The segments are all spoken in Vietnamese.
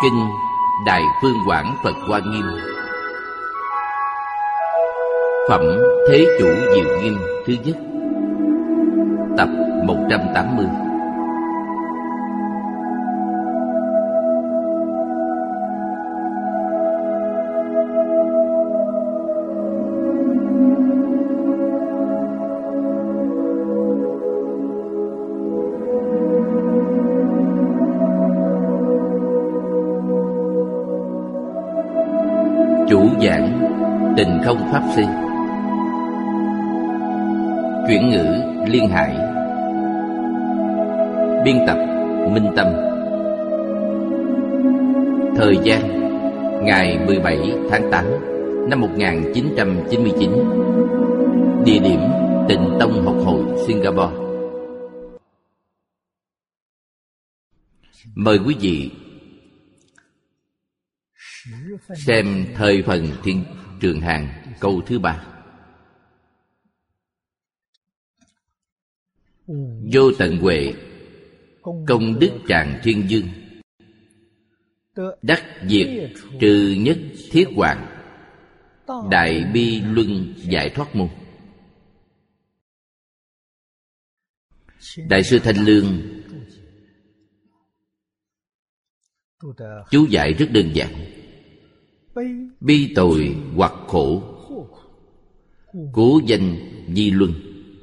Kinh Đại Phương Quảng Phật Hoa Nghiêm, Phẩm Thế Chủ Diệu Nghiêm thứ nhất, tập 180. Chủ giảng Tịnh Không Pháp Sư. Chuyển ngữ Liên Hải. Biên tập Minh Tâm. Thời gian ngày 17 tháng 8 năm 1999. Địa điểm Tịnh Tông Học Hội Singapore. Mời quý vị xem thời phần Thiên Trường Hàng câu thứ 3. Vô tận huệ, công đức tràng thiên dương, đắc diệt trừ nhất thiết hoạn, đại bi luân giải thoát môn. Đại sư Thanh Lương chú giải rất đơn giản. Bi tội hoặc khổ, cố danh di luân.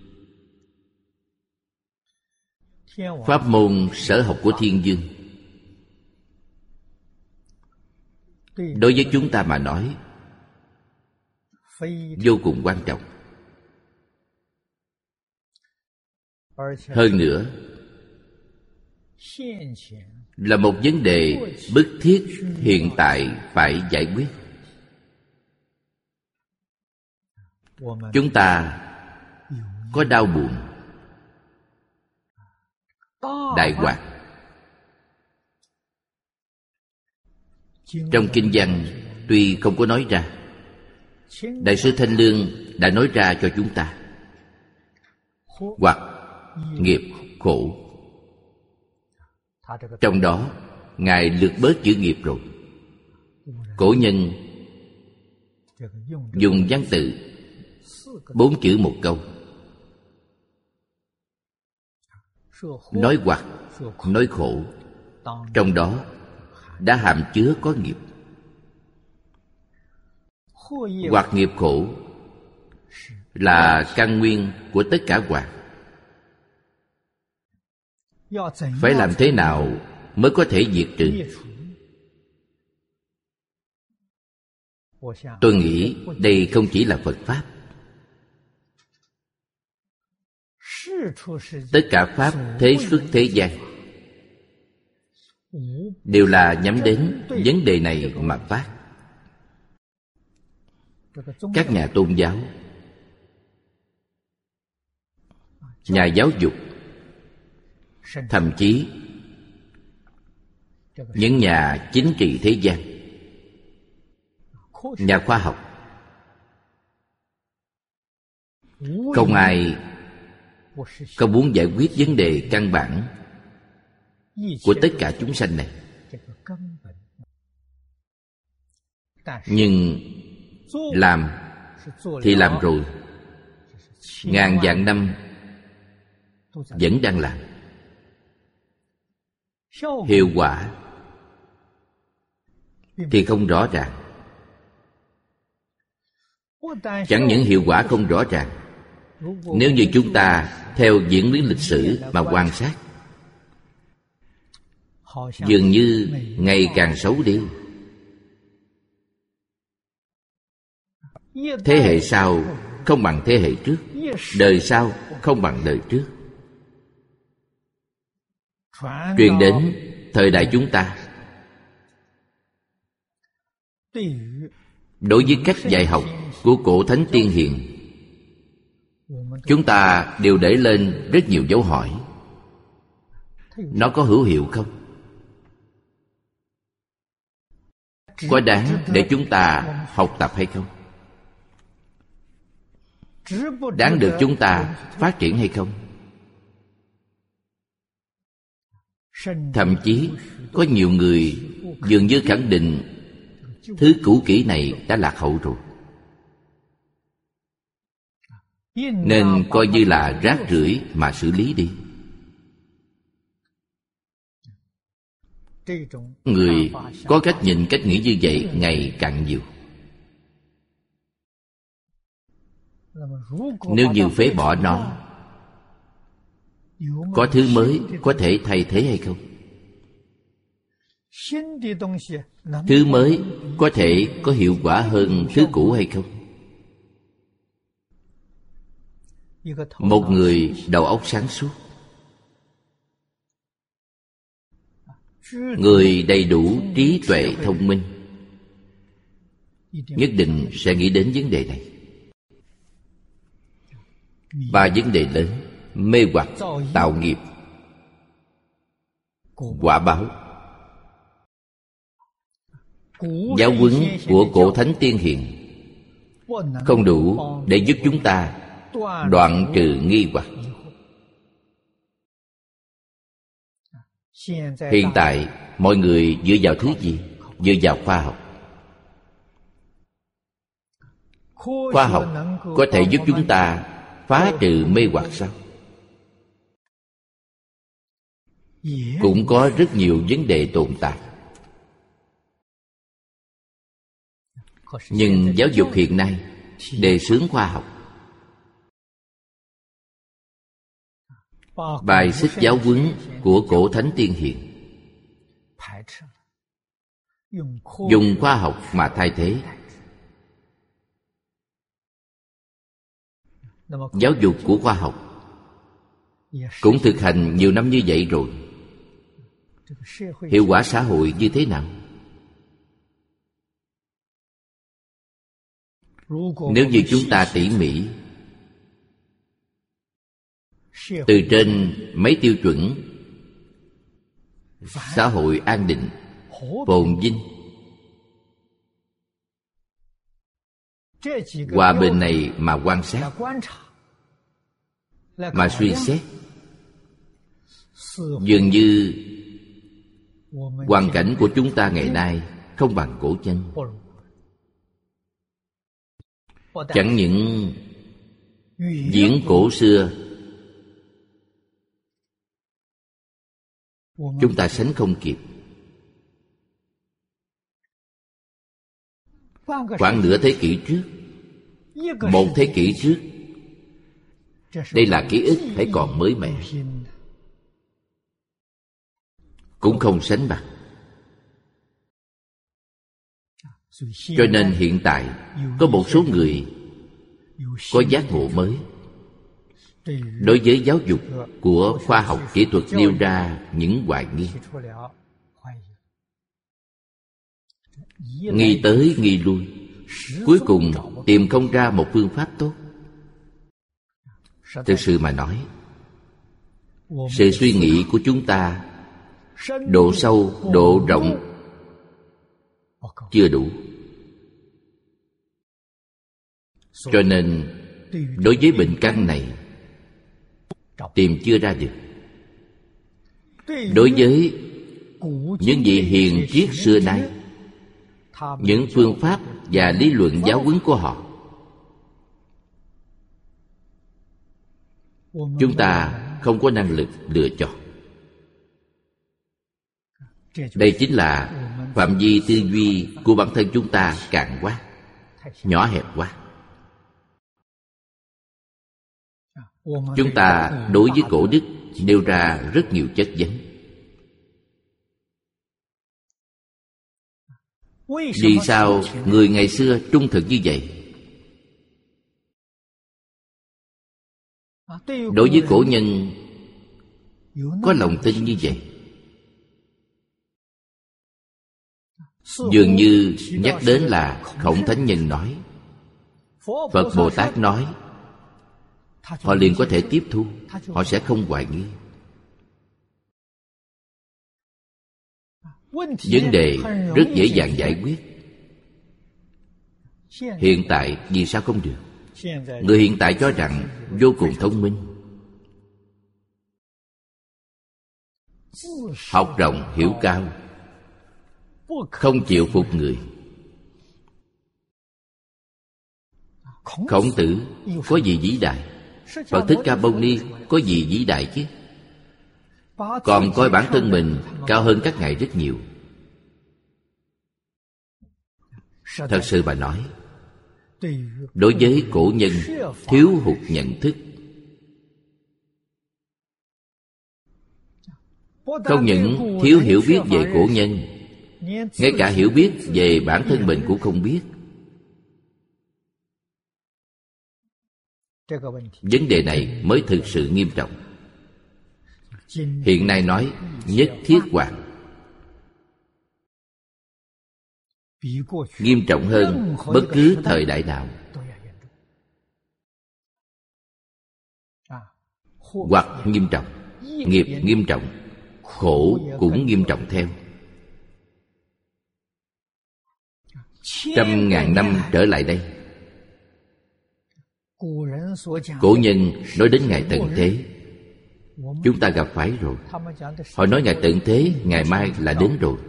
Pháp môn sở học của thiên dương đối với chúng ta mà nói vô cùng quan trọng. Hơn nữa là một vấn đề bức thiết hiện tại phải giải quyết. Chúng ta có đau buồn, đại hoạn. Trong kinh văn tuy không có nói ra, Đại sư Thanh Lương đã nói ra cho chúng ta. Hoặc nghiệp khổ, trong đó Ngài lược bớt chữ nghiệp rồi. Cổ nhân dùng văn tự 4 chữ một câu, nói hoặc, nói khổ, trong đó đã hàm chứa có nghiệp. Hoặc nghiệp khổ là căn nguyên của tất cả hoặc. Phải làm thế nào mới có thể diệt trừ? Tôi nghĩ đây không chỉ là Phật Pháp. Tất cả Pháp thế xuất thế gian đều là nhắm đến vấn đề này mà phát. Các nhà tôn giáo, nhà giáo dục, thậm chí những nhà chính trị thế gian, nhà khoa học, không ai không muốn giải quyết vấn đề căn bản của tất cả chúng sanh này. Nhưng làm thì làm rồi, ngàn vạn năm vẫn đang làm. Hiệu quả thì không rõ ràng. Chẳng những hiệu quả không rõ ràng, nếu như chúng ta theo diễn biến lịch sử mà quan sát, dường như ngày càng xấu đi. Thế hệ sau không bằng thế hệ trước, đời sau không bằng đời trước. Truyền đến thời đại chúng ta, đối với cách dạy học của cổ thánh tiên hiền, chúng ta đều để lên rất nhiều dấu hỏi. Nó có hữu hiệu không? Có đáng để chúng ta học tập hay không? Đáng được chúng ta phát triển hay không? Thậm chí có nhiều người dường như khẳng định thứ cũ kỹ này đã lạc hậu rồi, nên coi như là rác rưởi mà xử lý đi. Người có cách nhìn, cách nghĩ như vậy ngày càng nhiều. Nếu như phế bỏ nó, có thứ mới có thể thay thế hay không? Thứ mới có thể có hiệu quả hơn thứ cũ hay không? Một người đầu óc sáng suốt, người đầy đủ trí tuệ thông minh, nhất định sẽ nghĩ đến vấn đề này. Ba vấn đề lớn: mê hoặc, tạo nghiệp, quả báo. Giáo huấn của cổ thánh tiên hiền không đủ để giúp chúng ta đoạn trừ nghi hoặc. Hiện tại mọi người dựa vào thứ gì? Dựa vào khoa học. Khoa học có thể giúp chúng ta phá trừ mê hoặc sao? Cũng có rất nhiều vấn đề tồn tại. Nhưng giáo dục hiện nay đề xướng khoa học. Bài sách giáo huấn của cổ thánh tiên hiền dùng khoa học mà thay thế. Giáo dục của khoa học cũng thực hành nhiều năm như vậy rồi. Hiệu quả xã hội như thế nào? Nếu như chúng ta tỉ mỉ từ trên mấy tiêu chuẩn xã hội an định, phồn vinh, hòa bình này mà quan sát, mà suy xét, dường như hoàn cảnh của chúng ta ngày nay không bằng cổ nhân. Chẳng những diễn cổ xưa chúng ta sánh không kịp, khoảng nửa thế kỷ trước, một thế kỷ trước, đây là ký ức hãy còn mới mẻ, cũng không sánh bằng. Cho nên hiện tại có một số người có giác ngộ mới đối với giáo dục của khoa học kỹ thuật, nêu ra những hoài nghi. Nghi tới nghi lui, cuối cùng tìm không ra một phương pháp tốt. Thực sự mà nói, sự suy nghĩ của chúng ta độ sâu, độ rộng chưa đủ. Cho nên đối với bệnh căn này tìm chưa ra được. Đối với những vị hiền triết xưa nay, những phương pháp và lý luận giáo huấn của họ, chúng ta không có năng lực lựa chọn. Đây chính là phạm vi tư duy của bản thân chúng ta cạn quá, nhỏ hẹp quá. Chúng ta đối với cổ đức nêu ra rất nhiều chất vấn. Vì sao người ngày xưa trung thực như vậy? Đối với cổ nhân có lòng tin như vậy. Dường như nhắc đến là Khổng Thánh Nhân nói, Phật Bồ Tát nói, họ liền có thể tiếp thu, họ sẽ không hoài nghi. Vấn đề rất dễ dàng giải quyết. Hiện tại vì sao không được? Người hiện tại cho rằng vô cùng thông minh, học rộng hiểu cao, không chịu phục người. Khổng Tử có gì vĩ đại? Phật Thích Ca Mâu Ni có gì vĩ đại chứ? Còn coi bản thân mình cao hơn các ngài rất nhiều. Thật sự mà nói, đối với cổ nhân thiếu hụt nhận thức. Không những thiếu hiểu biết về cổ nhân, ngay cả hiểu biết về bản thân mình cũng không biết. Vấn đề này mới thực sự nghiêm trọng. Hiện nay nói nhất thiết hoạn, nghiêm trọng hơn bất cứ thời đại nào. Hoặc nghiêm trọng, nghiệp nghiêm trọng, khổ cũng nghiêm trọng theo. 100.000 năm trở lại đây, cổ nhân nói đến ngày tận thế, chúng ta gặp phải rồi. Họ nói ngày tận thế ngày mai là đến rồi.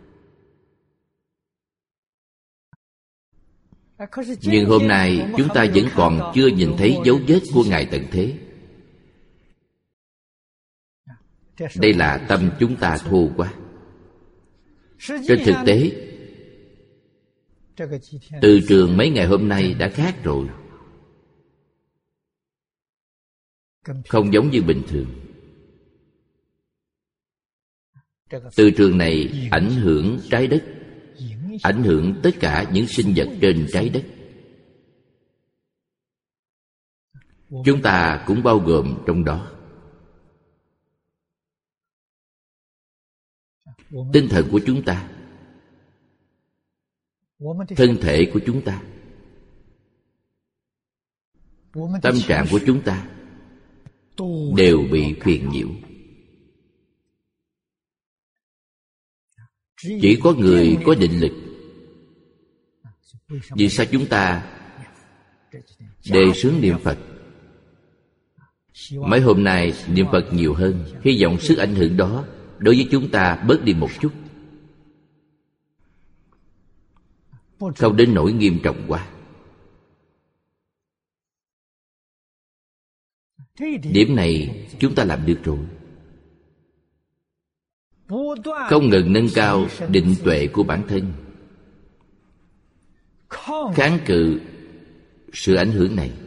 Nhưng hôm nay chúng ta vẫn còn chưa nhìn thấy dấu vết của ngày tận thế. Đây là tâm chúng ta thô quá. Trên thực tế, từ trường mấy ngày hôm nay đã khác rồi, không giống như bình thường. Từ trường này ảnh hưởng trái đất, ảnh hưởng tất cả những sinh vật trên trái đất. Chúng ta cũng bao gồm trong đó. Tinh thần của chúng ta, thân thể của chúng ta, tâm trạng của chúng ta đều bị phiền nhiễu. Chỉ có người có định lực. Vì sao chúng ta đề xướng niệm Phật? Mấy hôm nay niệm Phật nhiều hơn, hy vọng sức ảnh hưởng đó đối với chúng ta bớt đi một chút, không đến nỗi nghiêm trọng quá. Điểm này chúng ta làm được rồi. Không ngừng nâng cao định tuệ của bản thân, kháng cự sự ảnh hưởng này,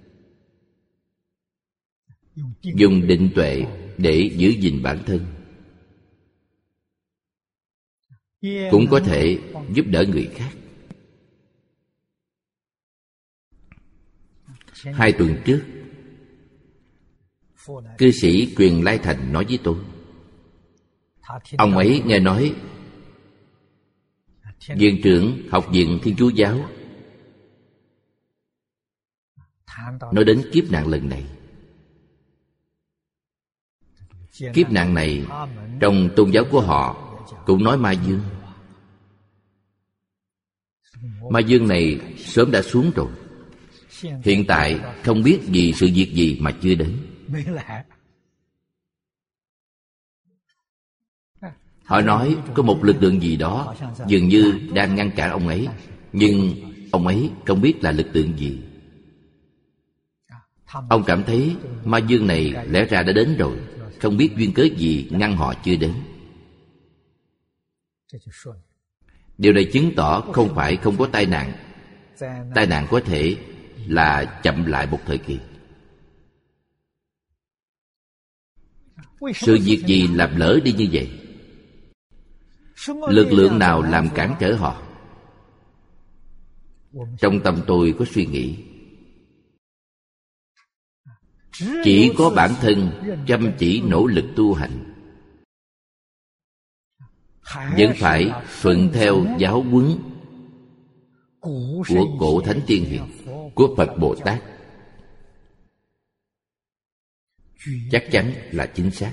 dùng định tuệ để giữ gìn bản thân, cũng có thể giúp đỡ người khác. 2 tuần trước, cư sĩ Truyền Lai Thành nói với tôi, ông ấy nghe nói viện trưởng Học viện Thiên Chúa Giáo nói đến kiếp nạn lần này. Kiếp nạn này trong tôn giáo của họ cũng nói ma dương. Ma dương này sớm đã xuống rồi, hiện tại không biết vì sự việc gì mà chưa đến. Họ nói có một lực lượng gì đó dường như đang ngăn cản ông ấy, nhưng ông ấy không biết là lực lượng gì. Ông cảm thấy ma dương này lẽ ra đã đến rồi, không biết duyên cớ gì ngăn họ chưa đến. Điều này chứng tỏ không phải không có tai nạn. Tai nạn có thể là chậm lại một thời kỳ. Sự việc gì làm lỡ đi như vậy? Lực lượng nào làm cản trở họ? Trong tâm tôi có suy nghĩ, chỉ có bản thân chăm chỉ nỗ lực tu hành, vẫn phải thuận theo giáo huấn của cổ Thánh Tiên Hiền, của Phật Bồ Tát, chắc chắn là chính xác.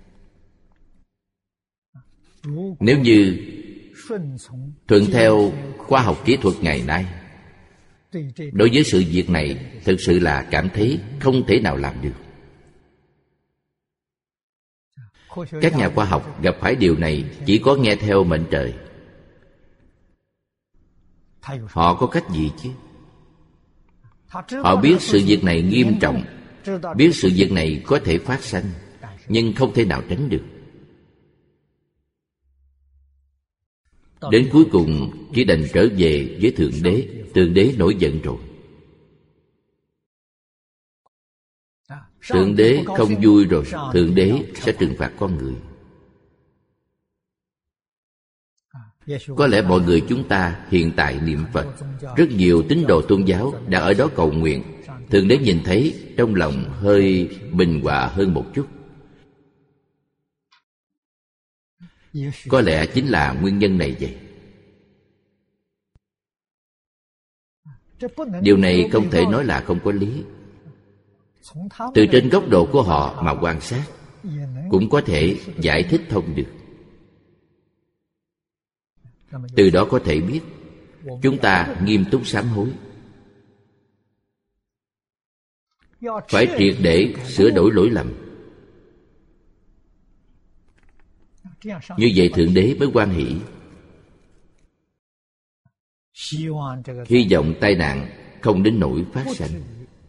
Nếu như thuận theo khoa học kỹ thuật ngày nay, đối với sự việc này thực sự là cảm thấy không thể nào làm được. Các nhà khoa học gặp phải điều này chỉ có nghe theo mệnh trời, Họ có cách gì chứ? Họ biết sự việc này nghiêm trọng, biết sự việc này có thể phát sanh, nhưng không thể nào tránh được. Đến cuối cùng chỉ đành trở về với Thượng Đế. Thượng Đế nổi giận rồi. Thượng Đế không vui rồi, Thượng Đế sẽ trừng phạt con người. Có lẽ mọi người chúng ta hiện tại niệm Phật, rất nhiều tín đồ tôn giáo đã ở đó cầu nguyện. Thượng Đế nhìn thấy trong lòng hơi bình hòa hơn một chút. Có lẽ chính là nguyên nhân này vậy. Điều này không thể nói là không có lý. Từ trên góc độ của họ mà quan sát, cũng có thể giải thích thông được. Từ đó có thể biết chúng ta nghiêm túc sám hối, phải triệt để sửa đổi lỗi lầm. Như vậy Thượng Đế mới hoan hỷ, hy vọng tai nạn không đến nỗi phát sinh.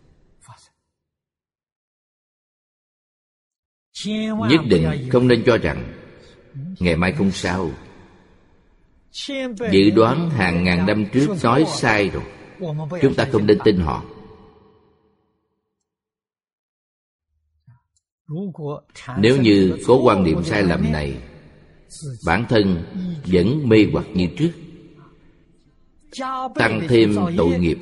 Nhất định không nên cho rằng ngày mai không sao, dự đoán hàng ngàn năm trước nói sai rồi, chúng ta không nên tin họ. Nếu như có quan niệm sai lầm này, bản thân vẫn mê hoặc như trước, tăng thêm tội nghiệp,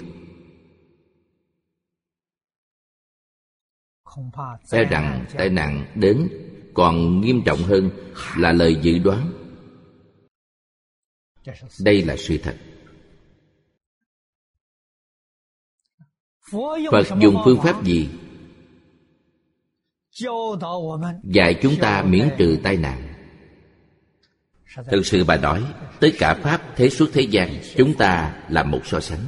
e rằng tai nạn đến còn nghiêm trọng hơn là lời dự đoán. Đây là sự thật. Phật dùng phương pháp gì dạy chúng ta miễn trừ tai nạn? Thực sự bà nói, tất cả pháp thế suốt thế gian chúng ta làm một so sánh.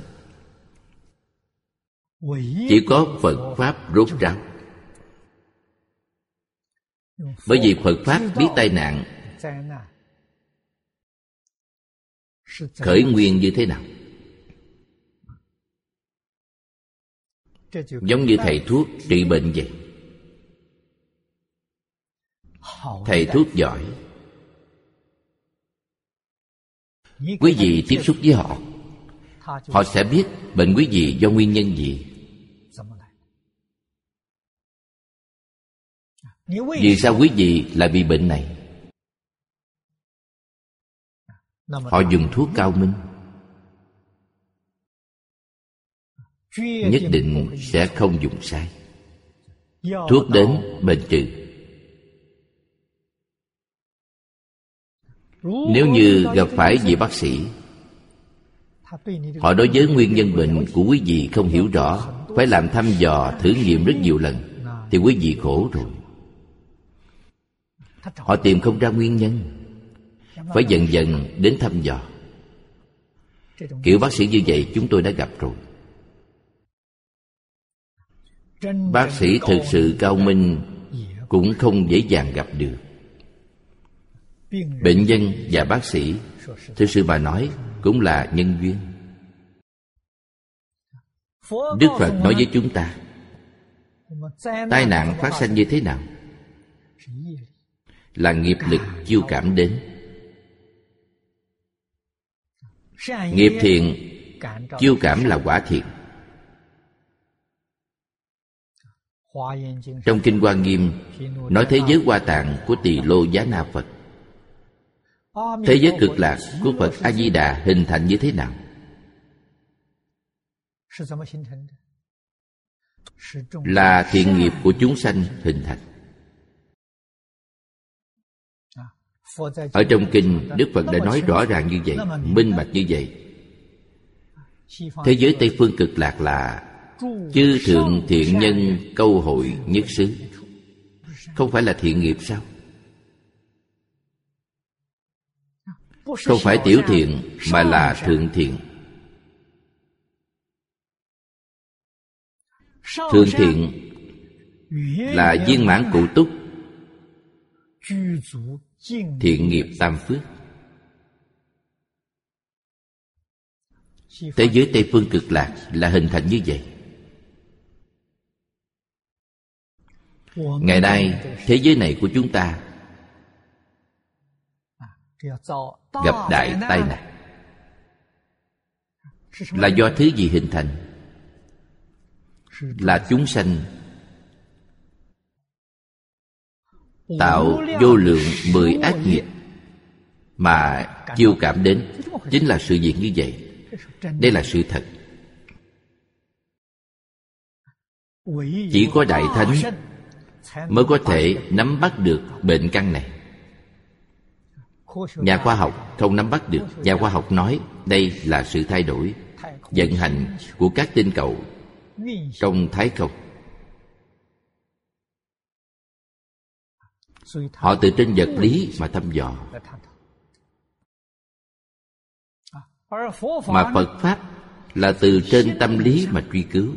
Chỉ có Phật pháp rốt ráo. Bởi vì Phật pháp biết tai nạn khởi nguyên như thế nào. Giống như thầy thuốc trị bệnh vậy. Thầy thuốc giỏi, quý vị tiếp xúc với họ, họ sẽ biết bệnh quý vị do nguyên nhân gì. Vì sao quý vị lại bị bệnh này? Họ dùng thuốc cao minh, nhất định sẽ không dùng sai. Thuốc đến bệnh trừ. Nếu như gặp phải vị bác sĩ, họ đối với nguyên nhân bệnh của quý vị không hiểu rõ, phải làm thăm dò thử nghiệm rất nhiều lần, thì quý vị khổ rồi. Họ tìm không ra nguyên nhân, phải dần dần đến thăm dò. Kiểu bác sĩ như vậy chúng tôi đã gặp rồi. Bác sĩ thực sự cao minh cũng không dễ dàng gặp được. Bệnh nhân và bác sĩ, thực sự mà nói, cũng là nhân duyên. Đức Phật nói với chúng ta, tai nạn phát sinh như thế nào? Là nghiệp lực chiêu cảm đến. Nghiệp thiện chiêu cảm là quả thiện. Trong Kinh Hoa Nghiêm nói thế giới Hoa Tạng của Tỳ Lô Giá Na Phật, thế giới Cực Lạc của Phật A Di Đà hình thành như thế nào? Là thiện nghiệp của chúng sanh hình thành. Ở trong kinh, Đức Phật đã nói rõ ràng như vậy, minh bạch như vậy. Thế giới Tây Phương Cực Lạc là chư thượng thiện nhân câu hội nhất xứ. Không phải là thiện nghiệp sao? Không phải tiểu thiện mà là thượng thiện. Thượng thiện là viên mãn cụ túc thiện nghiệp tam phước. Thế giới Tây Phương Cực Lạc là hình thành như vậy. Ngày nay thế giới này của chúng ta gặp đại tai nạn là do thứ gì hình thành? Là chúng sanh tạo vô lượng 10 ác nghiệp mà chiêu cảm đến. Chính là sự việc như vậy. Đây là sự thật. Chỉ có Đại Thánh mới có thể nắm bắt được bệnh căn này. Nhà khoa học không nắm bắt được. Nhà khoa học nói đây là sự thay đổi vận hành của các tinh cầu trong thái không. Họ từ trên vật lý mà thăm dò. Mà Phật Pháp là từ trên tâm lý mà truy cứu.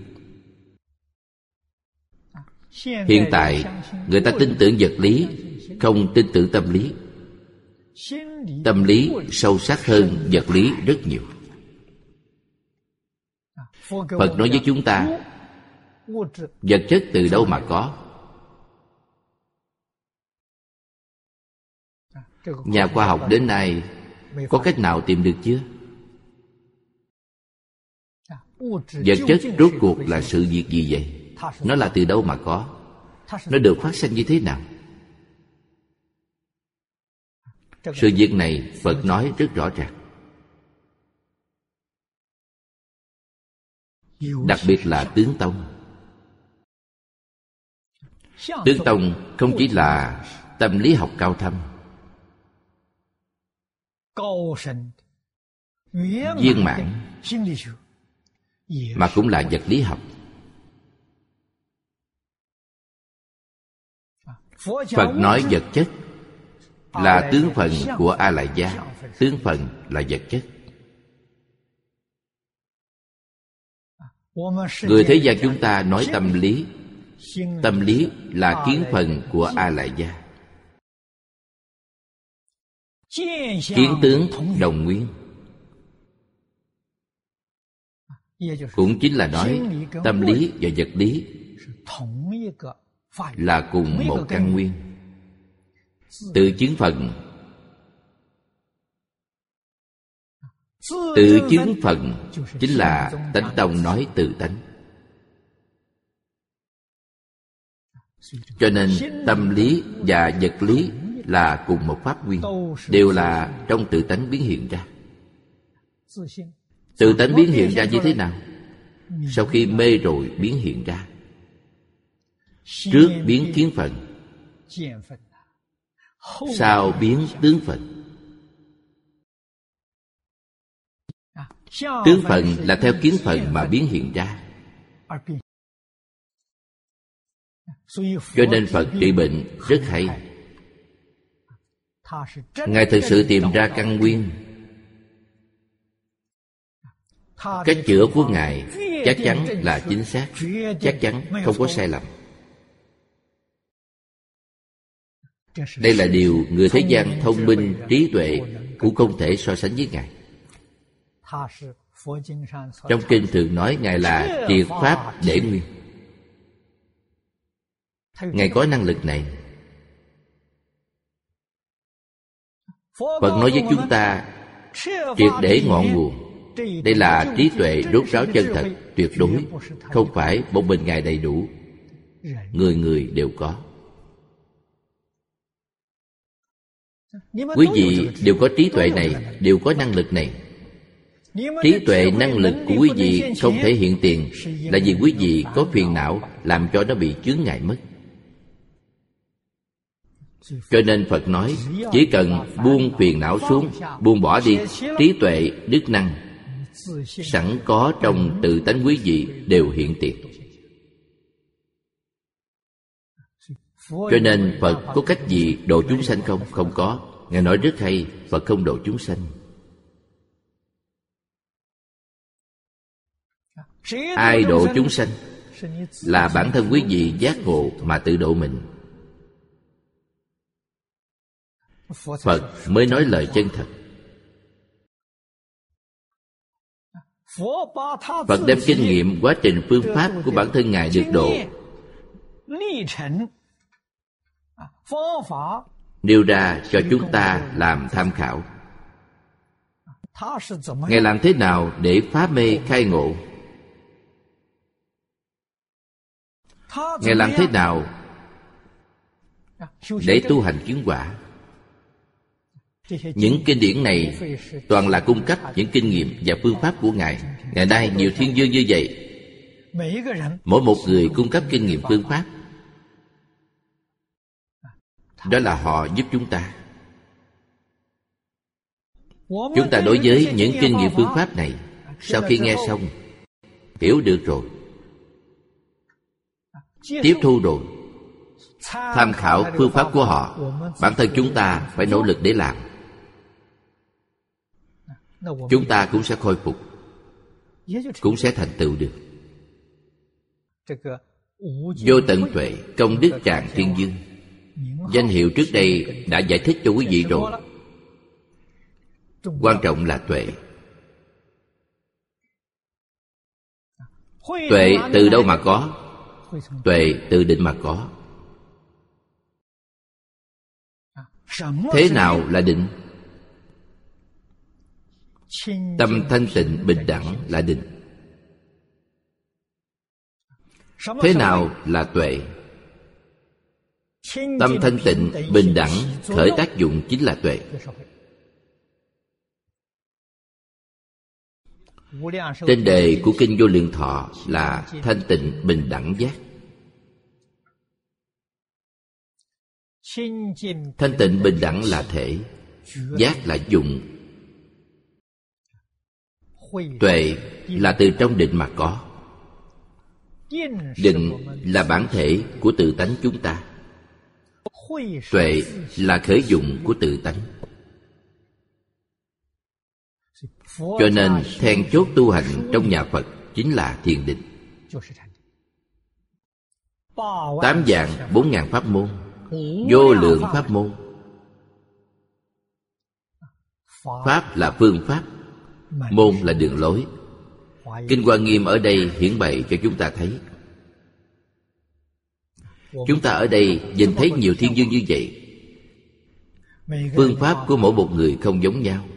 Hiện tại người ta tin tưởng vật lý, không tin tưởng tâm lý. Tâm lý sâu sắc hơn vật lý rất nhiều. Phật nói với chúng ta, vật chất từ đâu mà có? Nhà khoa học đến nay có cách nào tìm được chưa? Vật chất rốt cuộc là sự việc gì vậy? Nó là từ đâu mà có? Nó được phát sinh như thế nào? Sự việc này Phật nói rất rõ ràng. Đặc biệt là tướng tông. Tướng tông không chỉ là tâm lý học cao thâm, viên mãn, mà cũng là vật lý học. Phật nói vật chất là tướng phần của A Lại Gia. Tướng phần là vật chất. Người thế gian chúng ta nói tâm lý. Tâm lý là kiến phần của A Lại Gia. Kiến tướng đồng nguyên, cũng chính là nói tâm lý và vật lý là cùng một căn nguyên. Tự chứng phần. Tự chứng phần chính là Tánh Tông nói tự tánh. Cho nên tâm lý và vật lý là cùng một pháp nguyên, đều là trong tự tánh biến hiện ra. Tự tánh biến hiện ra như thế nào? Sau khi mê rồi biến hiện ra. Trước biến kiến phần, sau biến tướng phần. Tướng phần là theo kiến phần mà biến hiện ra. Cho nên Phật trị bệnh rất hay. Ngài thực sự tìm ra căn nguyên. Cách chữa của Ngài chắc chắn là chính xác, chắc chắn không có sai lầm. Đây là điều người thế gian thông minh, trí tuệ cũng không thể so sánh với Ngài. Trong kinh thường nói Ngài là triệt pháp để nguyên. Ngài có năng lực này. Phật nói với chúng ta triệt để ngọn nguồn. Đây là trí tuệ rốt ráo chân thật, tuyệt đối. Không phải một mình Ngài đầy đủ. Người người đều có. Quý vị đều có trí tuệ này, đều có năng lực này. Trí tuệ năng lực của quý vị không thể hiện tiền là vì quý vị có phiền não làm cho nó bị chướng ngại mất. Cho nên Phật nói chỉ cần buông phiền não xuống, buông bỏ đi, trí tuệ, đức năng sẵn có trong tự tánh quý vị đều hiện tiền. Cho nên Phật có cách gì độ chúng sanh không? Không có. Ngài nói rất hay, Phật không độ chúng sanh. Ai độ chúng sanh? Là bản thân quý vị giác ngộ mà tự độ mình. Phật mới nói lời chân thật. Phật đem kinh nghiệm quá trình phương pháp của bản thân Ngài được độ nêu ra cho chúng ta làm tham khảo. Ngài làm thế nào để phá mê khai ngộ? Ngài làm thế nào để tu hành chứng quả? Những kinh điển này toàn là cung cấp những kinh nghiệm và phương pháp của Ngài. Ngày nay nhiều thiên dương như vậy, mỗi một người cung cấp kinh nghiệm phương pháp. Đó là họ giúp chúng ta. Chúng ta đối với những kinh nghiệm phương pháp này, sau khi nghe xong, hiểu được rồi, tiếp thu rồi, tham khảo phương pháp của họ, bản thân chúng ta phải nỗ lực để làm. Chúng ta cũng sẽ khôi phục, cũng sẽ thành tựu được. Vô tận tuệ, công đức tràng thiên dương, danh hiệu trước đây đã giải thích cho quý vị rồi. Quan trọng là tuệ. Tuệ từ đâu mà có? Tuệ từ định mà có. Thế nào là định? Tâm thanh tịnh bình đẳng là định. Thế nào là tuệ? Tâm thanh tịnh bình đẳng khởi tác dụng chính là tuệ. Tên đề của Kinh Vô Lượng Thọ là thanh tịnh bình đẳng giác. Thanh tịnh bình đẳng là thể, giác là dụng. Tuệ là từ trong định mà có. Định là bản thể của tự tánh chúng ta. Tuệ là khởi dụng của tự tánh. Cho nên then chốt tu hành trong nhà Phật chính là thiền định. 8 vạn 4.000 pháp môn, vô lượng pháp môn. Pháp là phương pháp, môn là đường lối. Kinh Hoa Nghiêm ở đây hiển bày cho chúng ta thấy. Chúng ta ở đây nhìn thấy nhiều thiên dương như vậy. Phương pháp của mỗi một người không giống nhau,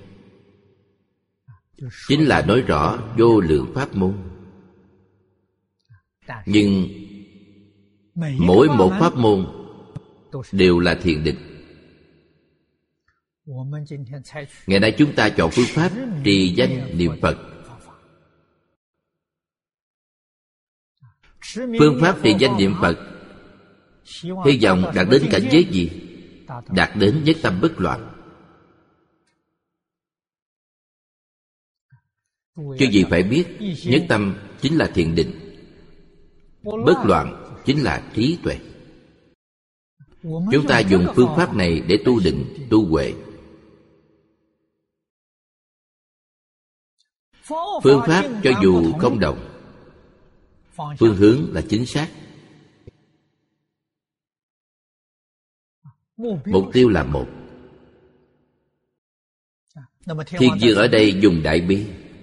chính là nói rõ vô lượng pháp môn. Nhưng mỗi một pháp môn đều là thiền định. Ngày nay chúng ta chọn phương pháp trì danh niệm Phật. Phương pháp trì danh niệm Phật hy vọng đạt đến cảnh giới gì? Đạt đến nhất tâm bất loạn. Chứ gì phải biết, nhất tâm chính là thiền định, bất loạn chính là trí tuệ. Chúng ta dùng phương pháp này để tu định, tu huệ. Phương pháp cho dù không đồng, phương hướng là chính xác. Mục tiêu là một. Thiên dương ở đây dùng đại bi.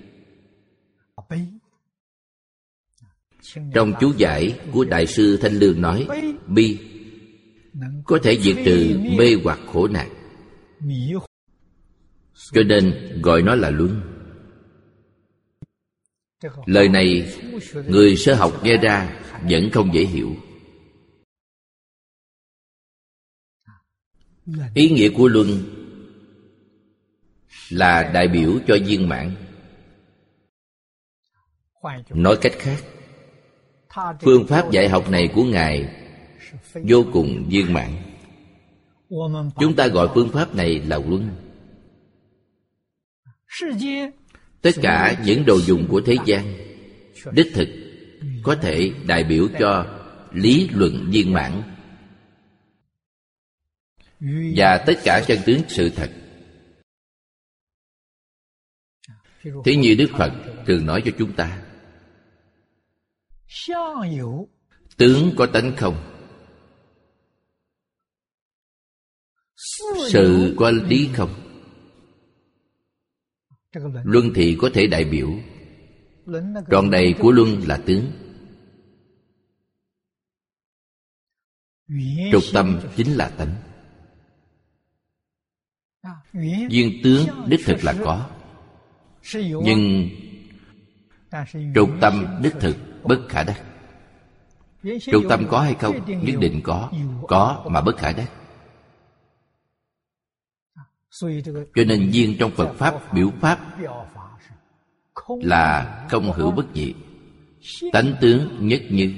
Trong chú giải của Đại sư Thanh Lương nói, bi có thể diệt trừ mê hoặc khổ nạn, cho nên gọi nó là luân. Lời này người sơ học nghe ra vẫn không dễ hiểu. Ý nghĩa của luân là đại biểu cho viên mãn. Nói cách khác, phương pháp dạy học này của Ngài vô cùng viên mãn. Chúng ta gọi phương pháp này là luân. Tất cả những đồ dùng của thế gian đích thực có thể đại biểu cho lý luận viên mãn và tất cả chân tướng sự thật. Thế như Đức Phật thường nói cho chúng ta, tướng có tánh không, sự có lý không. Luân thì có thể đại biểu Tròn đầy của luân là tướng. Trục tâm chính là tánh. Duyên tướng đích thực là có, nhưng trục tâm đích thực bất khả đắc. Trục tâm có hay không? Nhất định có mà bất khả đắc. Cho nên duyên trong Phật Pháp biểu Pháp là không hữu bất nhị, tánh tướng nhất như.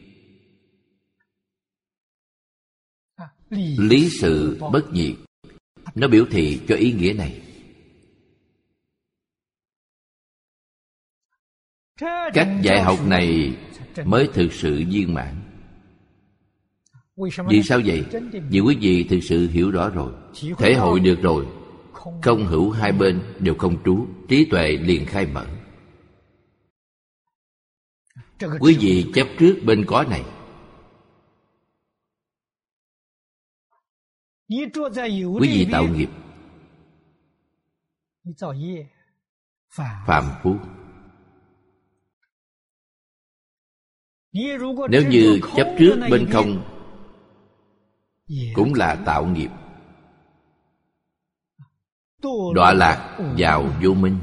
Lý sự bất nhị, nó biểu thị cho ý nghĩa này. Cách dạy học này mới thực sự viên mãn. Vì sao vậy? Vì quý vị thực sự hiểu rõ rồi, thể hội được rồi. Không hữu hai bên đều không trú, trí tuệ liền khai mở. Quý vị chấp trước bên có này, quý vị tạo nghiệp, phàm phu. Nếu như chấp trước bên không, cũng là tạo nghiệp, đọa lạc vào vô minh.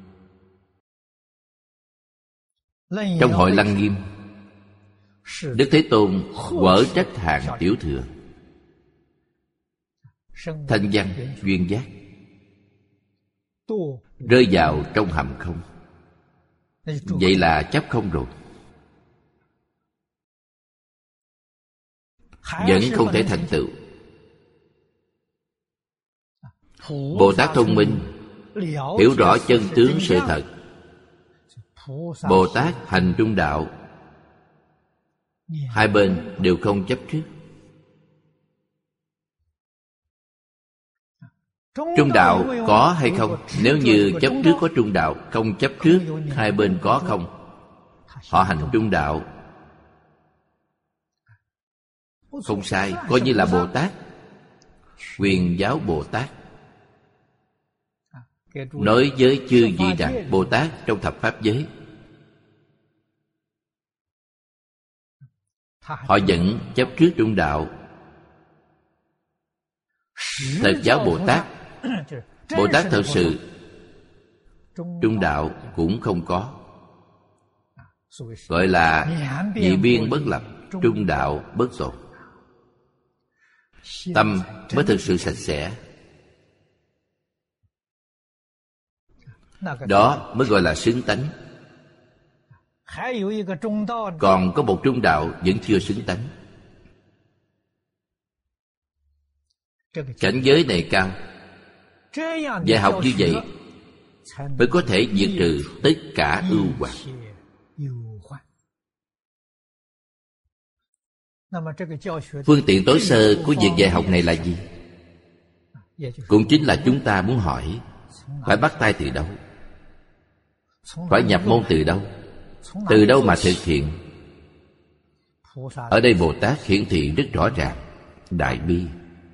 Trong Hội Lăng Nghiêm, Đức Thế Tôn quở trách hạng tiểu thừa, thanh văn duyên giác, rơi vào trong hầm không. Vậy là chấp không rồi, vẫn không thể thành tựu. Bồ Tát thông minh, hiểu rõ chân tướng sự thật. Bồ Tát hành trung đạo, hai bên đều không chấp trước. Trung đạo có hay không? Nếu như chấp trước có trung đạo, không chấp trước, hai bên có không? Họ hành trung đạo không sai, coi như là Bồ Tát. Quyền giáo Bồ Tát nói với chư vị rằng Bồ Tát trong thập pháp giới, họ vẫn chấp trước trung đạo. Thật giáo Bồ Tát, Bồ Tát thật sự trung đạo cũng không có, gọi là nhị biên bất lập, trung đạo bất tồn. Tâm mới thực sự sạch sẽ, đó mới gọi là xứng tánh. Còn có một trung đạo vẫn chưa xứng tánh. Cảnh giới này cao, dạy học như vậy mới có thể diệt trừ tất cả ưu hoặc. Phương tiện tối sơ của việc dạy học này là gì? Cũng chính là chúng ta muốn hỏi, phải bắt tay từ đâu? Phải nhập môn từ đâu? Từ đâu mà thực hiện? Ở đây Bồ Tát hiển thị rất rõ ràng, đại bi.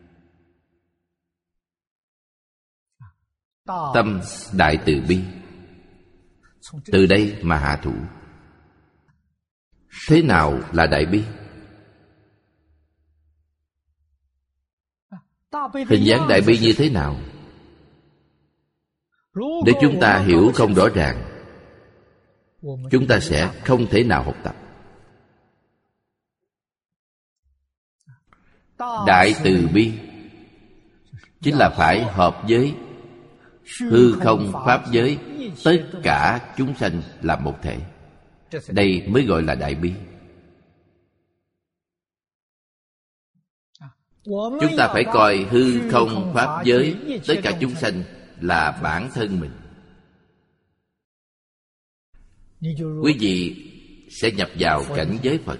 Tâm đại từ bi, từ đây mà hạ thủ. Thế nào là đại bi? Hình dáng đại bi như thế nào? Nếu chúng ta hiểu không rõ ràng, chúng ta sẽ không thể nào học tập. Đại từ bi chính là phải hợp với hư không pháp giới, tất cả chúng sanh là một thể. Đây mới gọi là đại bi. Chúng ta phải coi hư không pháp giới, tất cả chúng sanh là bản thân mình. Quý vị sẽ nhập vào cảnh giới Phật.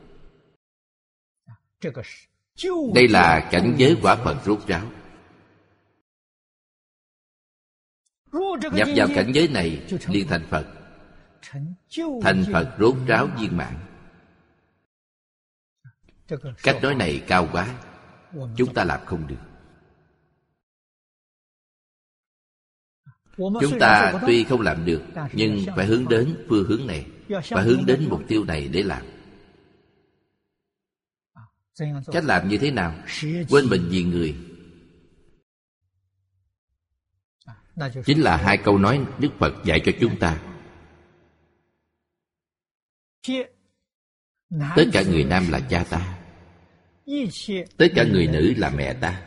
Đây là cảnh giới quả Phật rốt ráo. Nhập vào cảnh giới này liền thành Phật. Thành Phật rốt ráo viên mãn. Cách nói này cao quá, chúng ta làm không được. Chúng ta tuy không làm được, nhưng phải hướng đến phương hướng này, phải hướng đến mục tiêu này để làm. Cách làm như thế nào? Quên mình vì người. Chính là hai câu nói Đức Phật dạy cho chúng ta. Tất cả người nam là cha ta, tất cả người nữ là mẹ ta.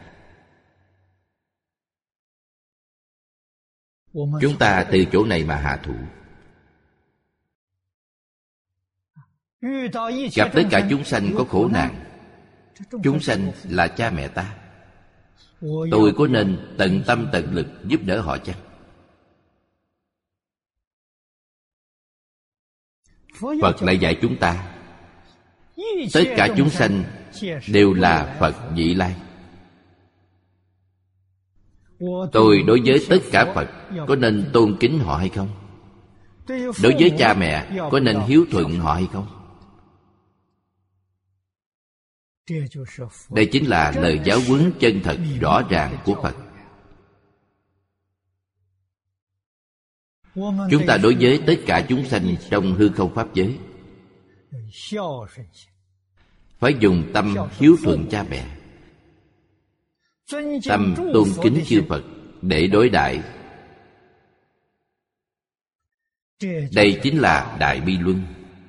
Chúng ta từ chỗ này mà hạ thủ. Gặp tất cả chúng sanh có khổ nạn, chúng sanh là cha mẹ ta, tôi có nên tận tâm tận lực giúp đỡ họ chăng? Phật lại dạy chúng ta, tất cả chúng sanh đều là Phật Vị Lai. Tôi đối với tất cả Phật có nên tôn kính họ hay không? Đối với cha mẹ có nên hiếu thuận họ hay không? Đây chính là lời giáo huấn chân thật rõ ràng của Phật. Chúng ta đối với tất cả chúng sanh trong hư không pháp giới phải dùng tâm hiếu thuận cha mẹ, tâm tôn kính chư Phật để đối đãi. Đây chính là Đại Bi Luân.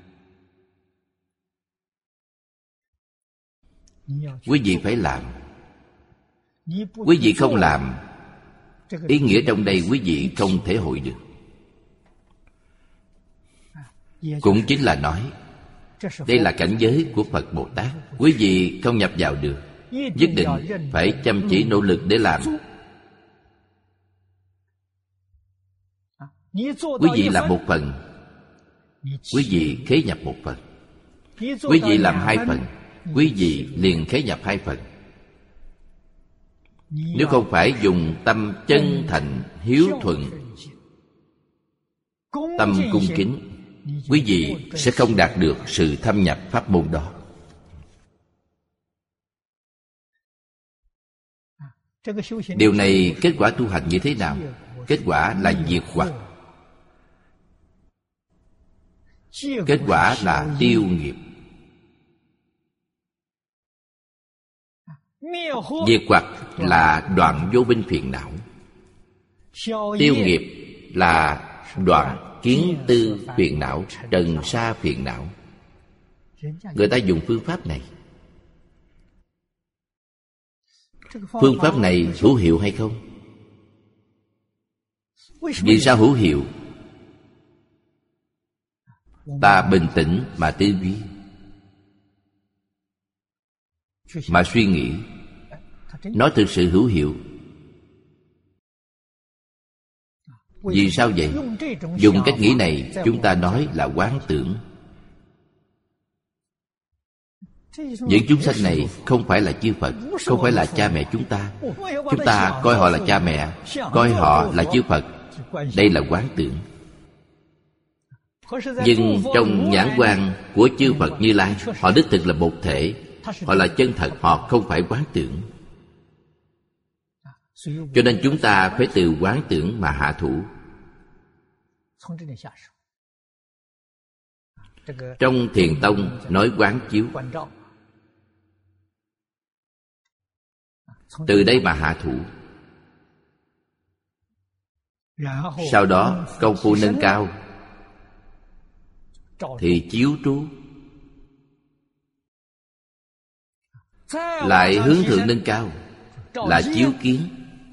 Quý vị phải làm. Quý vị không làm, ý nghĩa trong đây quý vị không thể hội được. Cũng chính là nói, đây là cảnh giới của Phật Bồ Tát. Quý vị không nhập vào được, nhất định phải chăm chỉ nỗ lực để làm. Quý vị làm một phần, quý vị khế nhập một phần. Quý vị làm hai phần, quý vị liền khế nhập hai phần. Nếu không phải dùng tâm chân thành hiếu thuận, tâm cung kính, quý vị sẽ không đạt được sự thâm nhập pháp môn đó. Điều này kết quả tu hành như thế nào? Kết quả là diệt hoặc, kết quả là tiêu nghiệp. Diệt hoặc là đoạn vô minh phiền não, tiêu nghiệp là đoạn kiến tư phiền não, trần sa phiền não. Người ta dùng phương pháp này. Phương pháp này hữu hiệu hay không? Vì sao hữu hiệu? Ta bình tĩnh mà tư duy, mà suy nghĩ, nó thực sự hữu hiệu. Vì sao vậy? Dùng cách nghĩ này chúng ta nói là quán tưởng. Những chúng sanh này không phải là chư Phật, không phải là cha mẹ chúng ta. Chúng ta coi họ là cha mẹ, coi họ là chư Phật. Đây là quán tưởng. Nhưng trong nhãn quan của chư Phật Như Lai, họ đích thực là một thể, họ là chân thật, họ không phải quán tưởng. Cho nên chúng ta phải từ quán tưởng mà hạ thủ. Trong Thiền Tông nói quán chiếu, từ đây mà hạ thủ. Sau đó công phu nâng cao thì chiếu trú, lại hướng thượng nâng cao là chiếu kiến.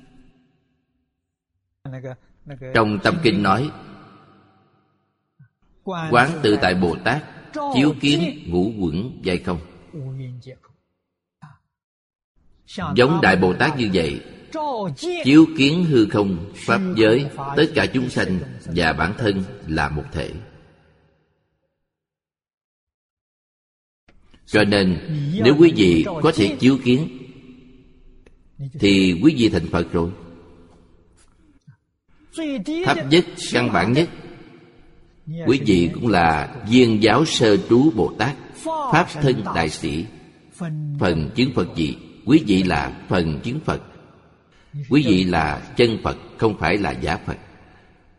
Trong Tâm Kinh nói, quán tự tại Bồ Tát chiếu kiến ngũ uẩn giai không. Giống Đại Bồ Tát như vậy, chiếu kiến hư không pháp giới, tất cả chúng sanh và bản thân là một thể. Cho nên nếu quý vị có thể chiếu kiến thì quý vị thành Phật rồi. Thấp nhất, căn bản nhất, quý vị cũng là Viên Giáo Sơ Trú Bồ Tát, Pháp Thân Đại Sĩ. Phần chứng Phật gì? Quý vị là phần chứng Phật. Quý vị là chân Phật, không phải là giả Phật.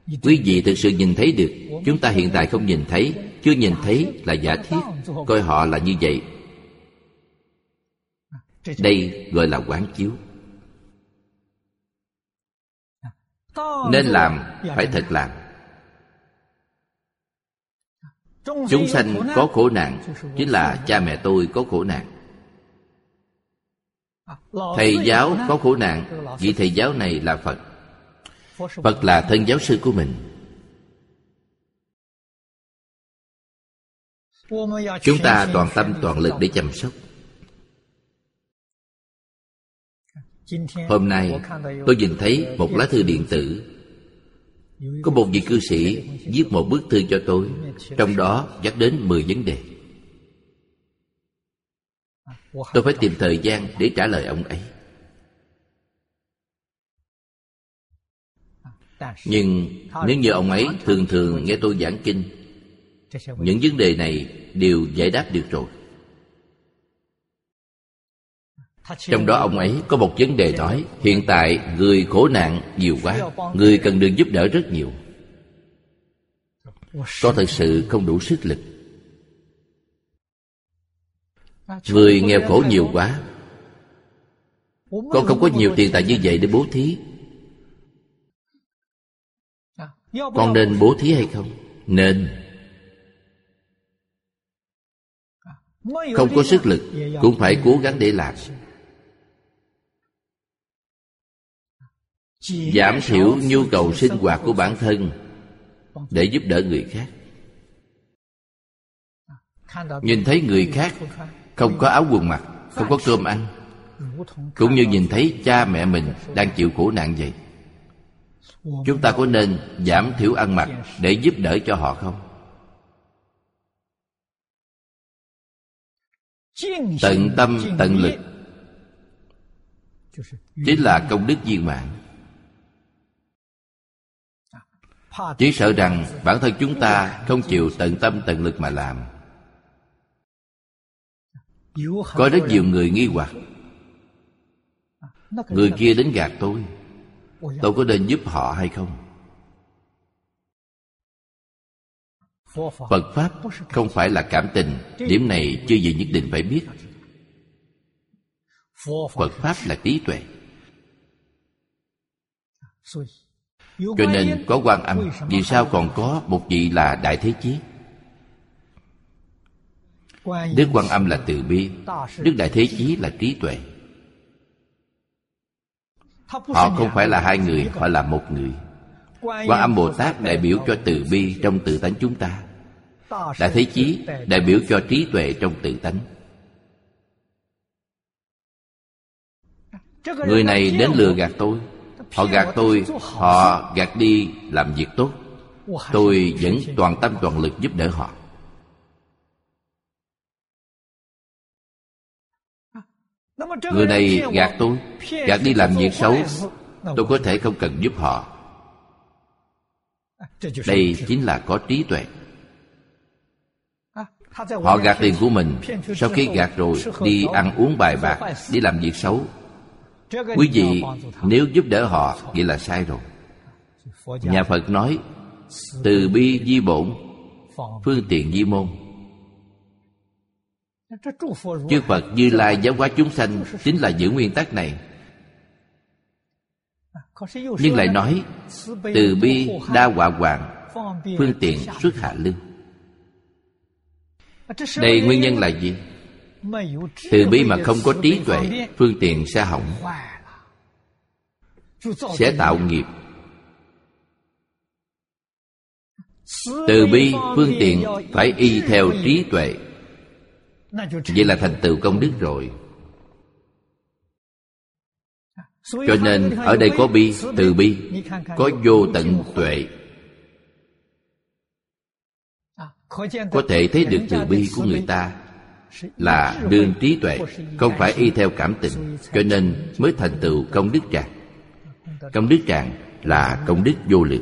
Quý vị thực sự nhìn thấy được. Chúng ta hiện tại không nhìn thấy. Chưa nhìn thấy là giả thiết. Coi họ là như vậy. Đây gọi là quán chiếu. Nên làm, phải thật làm. Chúng sanh có khổ nạn, chính là cha mẹ tôi có khổ nạn. Thầy giáo có khổ nạn, vị thầy giáo này là Phật. Phật là thân giáo sư của mình. Chúng ta toàn tâm toàn lực để chăm sóc. Hôm nay tôi nhìn thấy một lá thư điện tử. Có một vị cư sĩ viết một bức thư cho tôi. Trong đó nhắc đến 10 vấn đề. Tôi phải tìm thời gian để trả lời ông ấy. Nhưng nếu như ông ấy thường thường nghe tôi giảng kinh, những vấn đề này đều giải đáp được rồi. Trong đó ông ấy có một vấn đề nói: hiện tại người khổ nạn nhiều quá, người cần được giúp đỡ rất nhiều. Con thật sự không đủ sức lực. Người nghèo khổ nhiều quá, con không có nhiều tiền tài như vậy để bố thí. Con nên bố thí hay không? Nên. Không có sức lực cũng phải cố gắng để làm. Giảm thiểu nhu cầu sinh hoạt của bản thân để giúp đỡ người khác. Nhìn thấy người khác không có áo quần mặc, không có cơm ăn, cũng như nhìn thấy cha mẹ mình đang chịu khổ nạn vậy. Chúng ta có nên giảm thiểu ăn mặc để giúp đỡ cho họ không? Tận tâm tận lực chính là công đức viên mãn. Chỉ sợ rằng bản thân chúng ta không chịu tận tâm tận lực mà làm. Có rất nhiều người nghi hoặc: người kia đến gạt tôi có nên giúp họ hay không? Phật Pháp không phải là cảm tình. Điểm này chư vị nhất định phải biết. Phật Pháp là trí tuệ. Cho nên có Quan Âm, vì sao còn có một vị là Đại Thế Chí? Đức Quan Âm là từ bi, Đức Đại Thế Chí là trí tuệ. Họ không phải là hai người, họ là một người. Quan Âm Bồ Tát đại biểu cho từ bi trong tự tánh chúng ta. Đại Thế Chí đại biểu cho trí tuệ trong tự tánh. Người này đến lừa gạt tôi. Họ gạt tôi, họ gạt đi làm việc tốt. Tôi vẫn toàn tâm toàn lực giúp đỡ họ. Người này gạt tôi, gạt đi làm việc xấu, tôi có thể không cần giúp họ. Đây chính là có trí tuệ. Họ gạt tiền của mình, sau khi gạt rồi đi ăn uống bài bạc, đi làm việc xấu. Quý vị nếu giúp đỡ họ, vậy là sai rồi. Nhà Phật nói từ bi vi bổn, phương tiện vi môn. Chư Phật Như Lai giáo hóa chúng sanh chính là giữ nguyên tắc này. Nhưng lại nói từ bi đa họa hoàn, phương tiện xuất hạ lưu. Đây nguyên nhân là gì? Từ bi mà không có trí tuệ, phương tiện sẽ hỏng, sẽ tạo nghiệp. Từ bi phương tiện phải y theo trí tuệ, vậy là thành tựu công đức rồi. Cho nên ở đây có bi, từ bi, có vô tận tuệ. Có thể thấy được từ bi của người ta là đương trí tuệ, không phải y theo cảm tình, cho nên mới thành tựu công đức tràng. Công đức tràng là công đức vô lượng.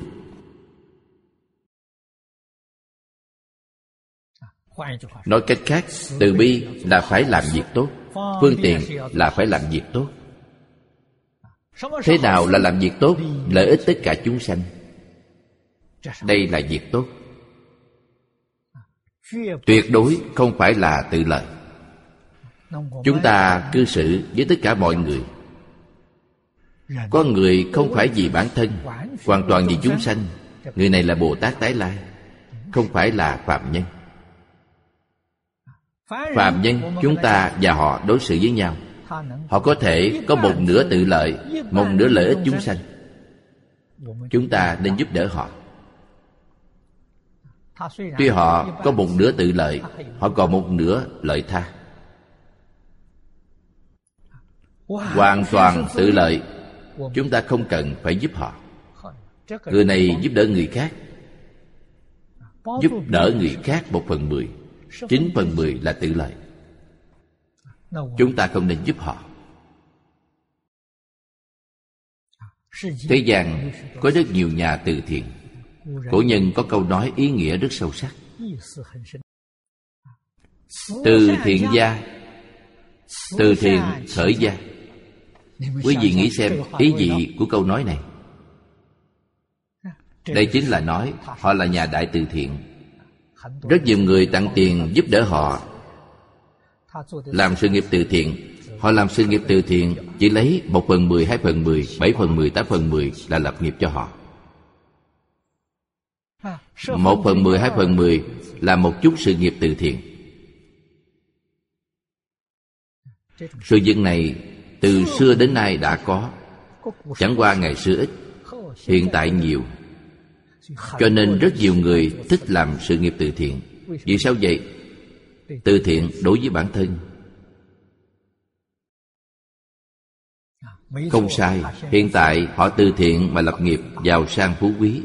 Nói cách khác, từ bi là phải làm việc tốt, phương tiện là phải làm việc tốt. Thế nào là làm việc tốt? Lợi ích tất cả chúng sanh. Đây là việc tốt. Tuyệt đối không phải là tự lợi. Chúng ta cư xử với tất cả mọi người. Có người không phải vì bản thân, hoàn toàn vì chúng sanh. Người này là Bồ Tát tái lai, không phải là phàm nhân. Phàm nhân chúng ta và họ đối xử với nhau, họ có thể có một nửa tự lợi, một nửa lợi ích chúng sanh. Chúng ta nên giúp đỡ họ. Tuy họ có một nửa tự lợi, họ còn một nửa lợi tha. Hoàn toàn tự lợi, chúng ta không cần phải giúp họ. Người này giúp đỡ người khác, giúp đỡ người khác 1/10, 9/10 là tự lợi. Chúng ta không nên giúp họ. Thế gian có rất nhiều nhà từ thiện. Cổ nhân có câu nói ý nghĩa rất sâu sắc: từ thiện gia, từ thiện khởi gia. Quý vị nghĩ xem ý gì của câu nói này. Đây chính là nói họ là nhà đại từ thiện. Rất nhiều người tặng tiền giúp đỡ họ làm sự nghiệp từ thiện. Họ làm sự nghiệp từ thiện chỉ lấy 1/10, 2/10, 7/10, 8/10 là lập nghiệp cho họ. 1/10, 2/10 là một chút sự nghiệp từ thiện. Sự việc này từ xưa đến nay đã có, chẳng qua ngày xưa ít, hiện tại nhiều. Cho nên rất nhiều người thích làm sự nghiệp từ thiện. Vì sao vậy? Từ thiện đối với bản thân không sai. Hiện tại họ từ thiện mà lập nghiệp, giàu sang phú quý,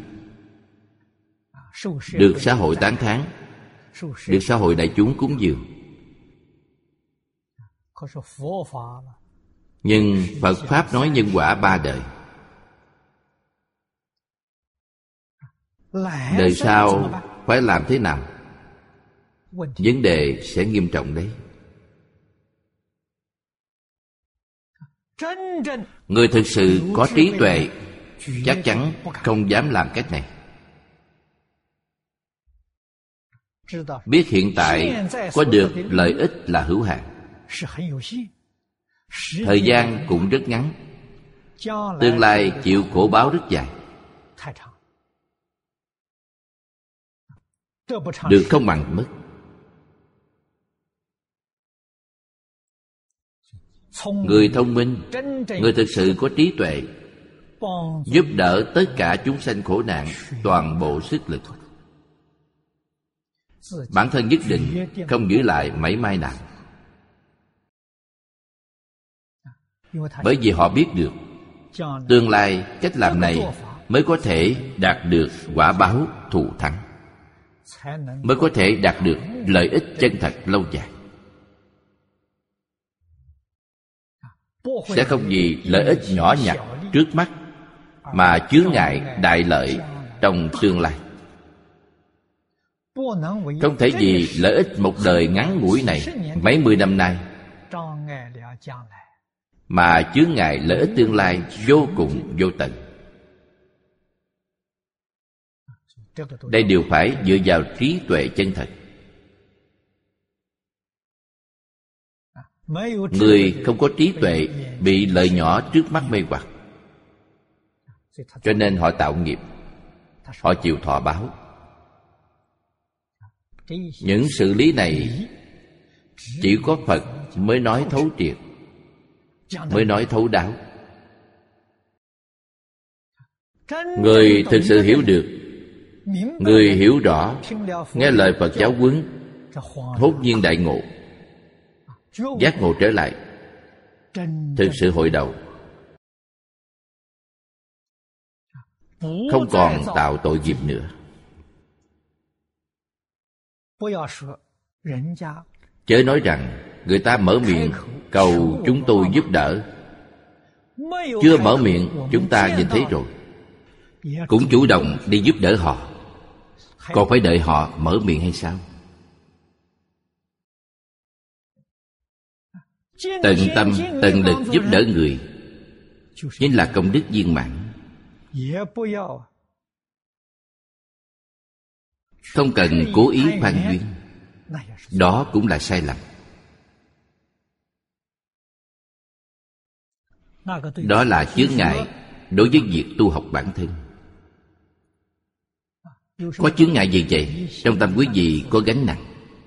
được xã hội tán thán, được xã hội đại chúng cúng dường. Nhưng Phật Pháp nói nhân quả 3 đời. Đời sau phải làm thế nào? Vấn đề sẽ nghiêm trọng đấy. Người thực sự có trí tuệ chắc chắn không dám làm cách này. Biết hiện tại có được lợi ích là hữu hạn, thời gian cũng rất ngắn, tương lai chịu khổ báo rất dài. Được không bằng mất. Người thông minh, người thực sự có trí tuệ, giúp đỡ tất cả chúng sanh khổ nạn toàn bộ sức lực. Bản thân nhất định không giữ lại mảy may nào. Bởi vì họ biết được tương lai cách làm này mới có thể đạt được quả báo thù thắng, mới có thể đạt được lợi ích chân thật lâu dài. Sẽ không vì lợi ích nhỏ nhặt trước mắt mà chướng ngại đại lợi trong tương lai. Không thể vì lợi ích một đời ngắn ngủi này, mấy 10 năm nay, mà chướng ngại lợi ích tương lai vô cùng vô tận. Đây đều phải dựa vào trí tuệ chân thật. Người không có trí tuệ bị lợi nhỏ trước mắt mê hoặc, cho nên họ tạo nghiệp, họ chịu thọ báo. Những sự lý này chỉ có Phật mới nói thấu triệt, mới nói thấu đáo. Người thực sự hiểu được, người hiểu rõ, nghe lời Phật giáo huấn, hốt nhiên đại ngộ, giác ngộ trở lại, thực sự hội đầu, không còn tạo tội nghiệp nữa. Chớ nói rằng người ta mở miệng cầu chúng tôi giúp đỡ, chưa mở miệng chúng ta nhìn thấy rồi, cũng chủ động đi giúp đỡ họ, còn phải đợi họ mở miệng hay sao? Tận tâm tận lực giúp đỡ người chính là công đức viên mãn. không cần cố ý khoan duyên, đó cũng là sai lầm. Đó là chướng ngại đối với việc tu học bản thân. Có chướng ngại gì vậy? Trong tâm quý vị có gánh nặng.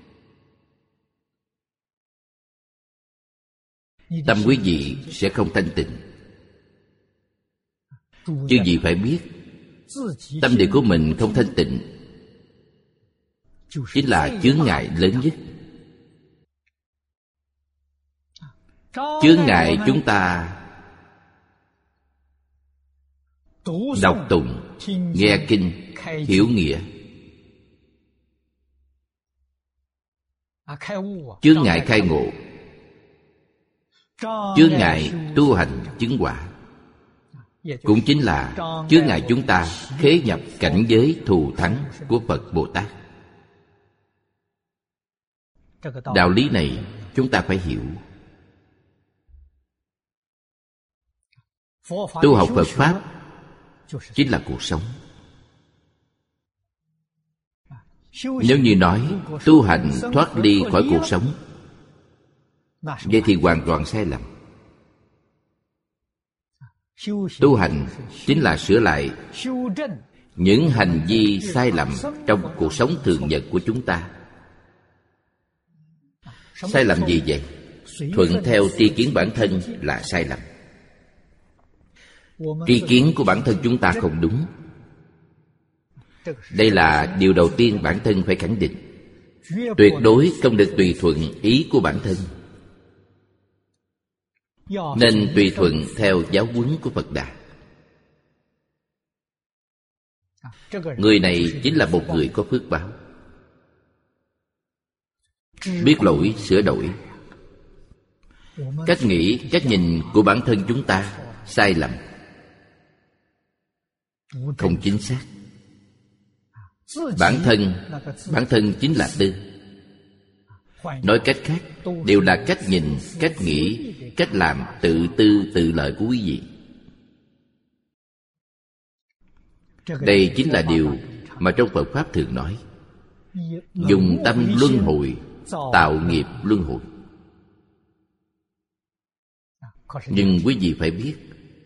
Tâm quý vị sẽ không thanh tịnh. Chứ gì phải biết, tâm địa của mình không thanh tịnh chính là chướng ngại lớn nhất. Chướng ngại chúng ta đọc tụng, nghe kinh, hiểu nghĩa. Chướng ngại khai ngộ, chướng ngại tu hành chứng quả, cũng chính là chướng ngại chúng ta khế nhập cảnh giới thù thắng của Phật Bồ Tát. Đạo lý này chúng ta phải hiểu. Tu học Phật Pháp chính là cuộc sống. Nếu như nói tu hành thoát ly khỏi cuộc sống, vậy thì hoàn toàn sai lầm. Tu hành chính là sửa lại những hành vi sai lầm trong cuộc sống thường nhật của chúng ta. Sai lầm gì vậy? Thuận theo tri kiến bản thân là sai lầm. Tri kiến của bản thân chúng ta không đúng. Đây là điều đầu tiên bản thân phải khẳng định. Tuyệt đối không được tùy thuận ý của bản thân, nên tùy thuận theo giáo huấn của Phật Đà. Người này chính là một người có phước báo, biết lỗi sửa đổi. Cách nghĩ, cách nhìn của bản thân chúng ta sai lầm, không chính xác. Bản thân chính là tư. Nói cách khác, đều là cách nhìn, cách nghĩ, cách làm tự tư tự lợi của quý vị. Đây chính là điều mà trong Phật Pháp thường nói: dùng tâm luân hồi, tạo nghiệp luân hồi. Nhưng quý vị phải biết,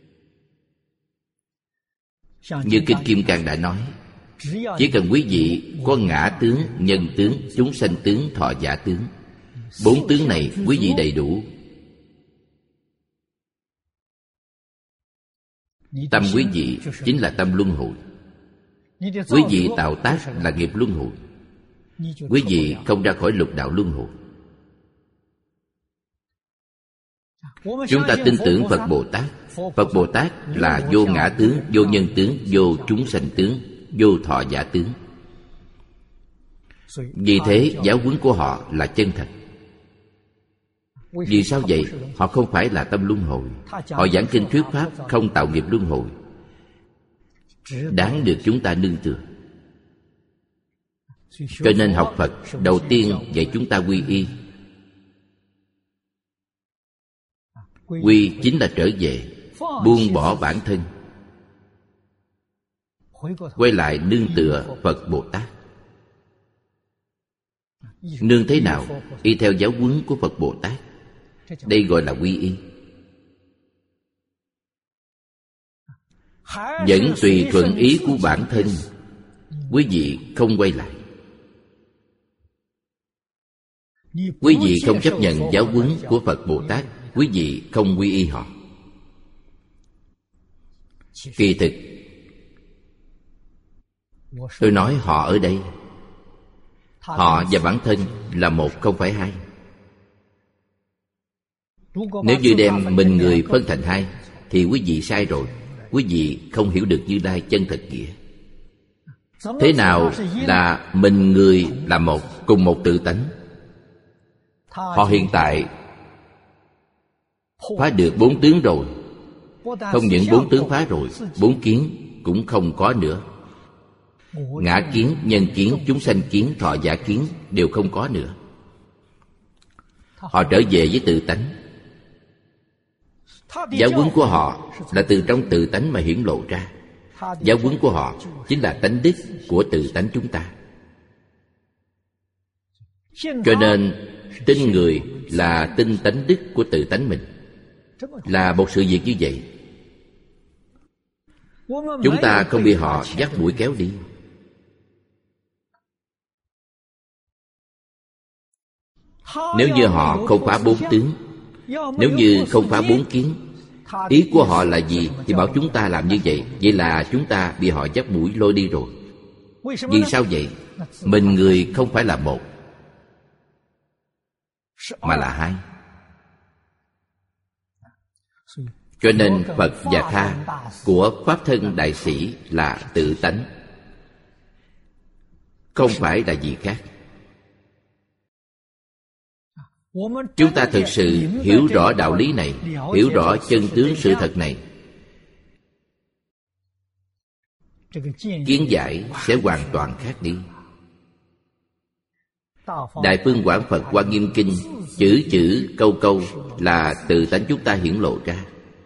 như Kinh Kim Cang đã nói, chỉ cần quý vị có ngã tướng, nhân tướng, chúng sanh tướng, thọ giả tướng, 4 tướng này quý vị đầy đủ, tâm quý vị chính là tâm luân hồi. Quý vị tạo tác là nghiệp luân hồi. Quý vị không ra khỏi lục đạo luân hồi. Chúng ta tin tưởng Phật Bồ Tát. Phật Bồ Tát là vô ngã tướng, vô nhân tướng, vô chúng sanh tướng, vô thọ giả tướng. Vì thế giáo huấn của họ là chân thật. Vì sao vậy? Họ không phải là tâm luân hồi. Họ giảng kinh thuyết pháp không tạo nghiệp luân hồi, đáng được chúng ta nương tựa. Cho nên học Phật đầu tiên dạy chúng ta quy y. Quy chính là trở về, buông bỏ bản thân, quay lại nương tựa Phật Bồ Tát. Nương thế nào? Y theo giáo huấn của Phật Bồ Tát. Đây gọi là quy y. Vẫn tùy thuận ý của bản thân, quý vị không quay lại. Quý vị không chấp nhận giáo huấn của Phật Bồ Tát, quý vị không quy y họ. Kỳ thực, tôi nói họ ở đây, họ và bản thân là một, không phải hai. Nếu như đem mình người phân thành hai, thì quý vị sai rồi. Quý vị không hiểu được Như Lai chân thật nghĩa. Thế nào là mình người là một, cùng một tự tánh? Họ hiện tại phá được 4 tướng rồi. Không những 4 tướng phá rồi, 4 kiến cũng không có nữa. Ngã kiến, nhân kiến, chúng sanh kiến, thọ giả kiến đều không có nữa. Họ trở về với tự tánh. Giáo huấn của họ là từ trong tự tánh mà hiển lộ ra. Giáo huấn của họ chính là tánh đức của tự tánh chúng ta. Cho nên tin người là tin tánh đức của tự tánh mình, là một sự việc như vậy. Chúng ta không bị họ dắt mũi kéo đi. Nếu như họ không phá bốn tướng, nếu như không phá bốn kiến, ý của họ là gì thì bảo chúng ta làm như vậy. Vậy là chúng ta bị họ dắt mũi lôi đi rồi. Vì sao vậy? Mình người không phải là một, mà là hai. Cho nên Phật và Tha của Pháp Thân Đại Sĩ là tự tánh, không phải là gì khác. Chúng ta thực sự hiểu rõ đạo lý này, hiểu rõ chân tướng sự thật này, kiến giải sẽ hoàn toàn khác đi. Đại Phương Quảng Phật Hoa Nghiêm Kinh, chữ chữ câu câu là tự tánh chúng ta hiển lộ ra.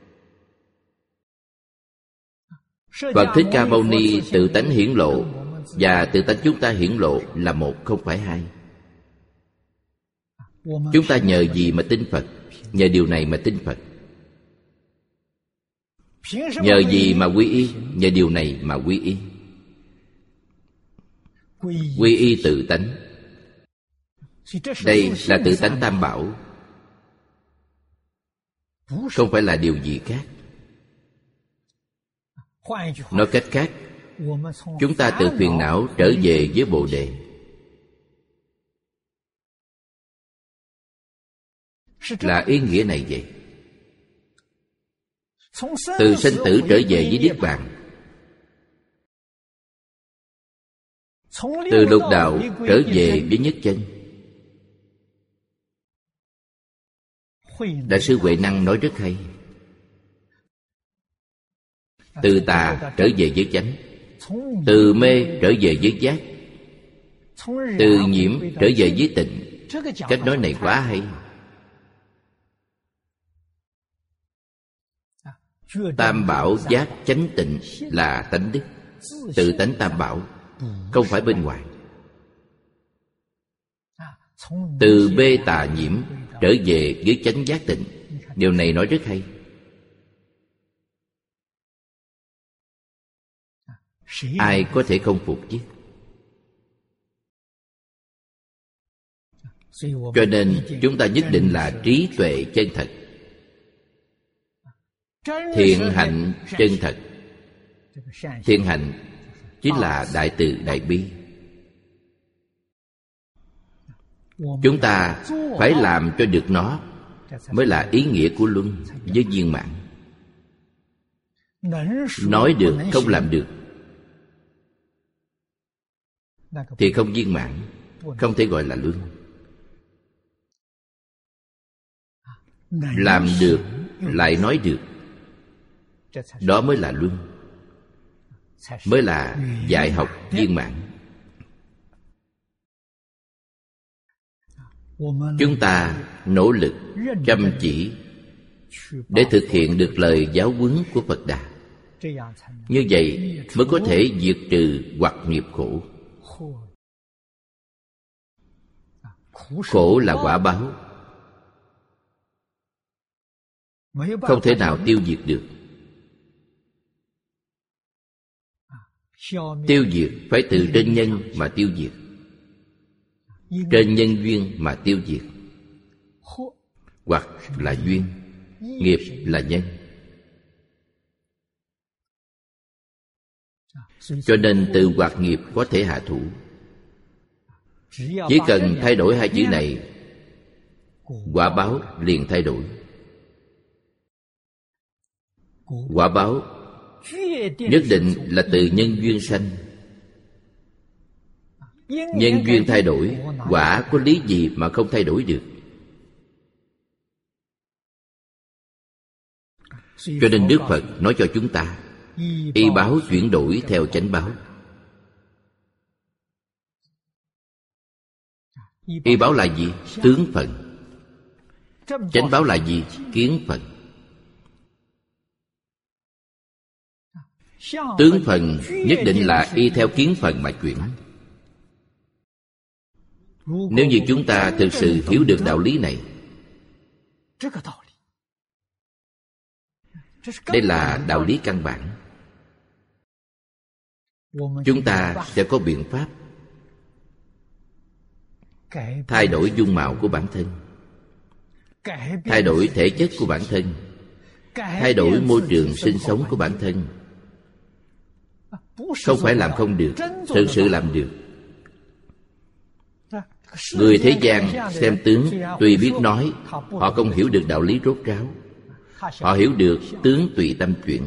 Phật Thích Ca Mâu Ni tự tánh hiển lộ và tự tánh chúng ta hiển lộ là một, không phải hai. Chúng ta nhờ gì mà tin Phật? Nhờ điều này mà tin Phật. Nhờ gì mà quy y? Nhờ điều này mà quy y. Quy y tự tánh. Đây là tự tánh Tam Bảo, không phải là điều gì khác. Nói cách khác, chúng ta từ phiền não trở về với Bồ Đề. Là ý nghĩa này vậy. Từ sinh tử trở về với Niết Bàn, từ lục đạo trở về với nhất chân. Đại sư Huệ Năng nói rất hay. Từ tà trở về với chánh, từ mê trở về với giác, từ nhiễm trở về với tịnh. Cách nói này quá hay. Tam bảo giác chánh tịnh là tánh đức, tự tánh Tam bảo, không phải bên ngoài. Từ bê tà nhiễm trở về với chánh giác tịnh. Điều này nói rất hay. Ai có thể không phục chứ? Cho nên chúng ta nhất định là trí tuệ chân thật, thiện hạnh chân thật. Thiện hạnh chính là đại từ đại bi. Chúng ta phải làm cho được nó mới là ý nghĩa của luân với viên mãn. Nói được không làm được thì không viên mãn, không thể gọi là luân. Làm được lại nói được, đó mới là luân, mới là dạy học viên mãn. Chúng ta nỗ lực chăm chỉ để thực hiện được lời giáo huấn của Phật Đà. Như vậy mới có thể diệt trừ hoặc nghiệp khổ. Khổ là quả báo, không thể nào tiêu diệt được. Tiêu diệt phải từ trên nhân mà tiêu diệt, trên nhân duyên mà tiêu diệt. Hoặc là duyên, nghiệp là nhân. Cho nên từ hoặc nghiệp có thể hạ thủ. Chỉ cần thay đổi hai chữ này, quả báo liền thay đổi. Quả báo nhất định là từ nhân duyên sanh. Nhân duyên thay đổi, quả có lý gì mà không thay đổi được? Cho nên Đức Phật nói cho chúng ta, y báo chuyển đổi theo chánh báo. Y báo là gì? Tướng phận. Chánh báo là gì? Kiến phận. Tướng phận nhất định là y theo kiến phận mà chuyển. Nếu như chúng ta thực sự hiểu được đạo lý này, đây là đạo lý căn bản, chúng ta sẽ có biện pháp thay đổi dung mạo của bản thân, thay đổi thể chất của bản thân, thay đổi môi trường sinh sống của bản thân. Không phải làm không được, thực sự làm được. Người thế gian xem tướng tuy biết nói, họ không hiểu được đạo lý rốt ráo. Họ hiểu được tướng tùy tâm chuyển,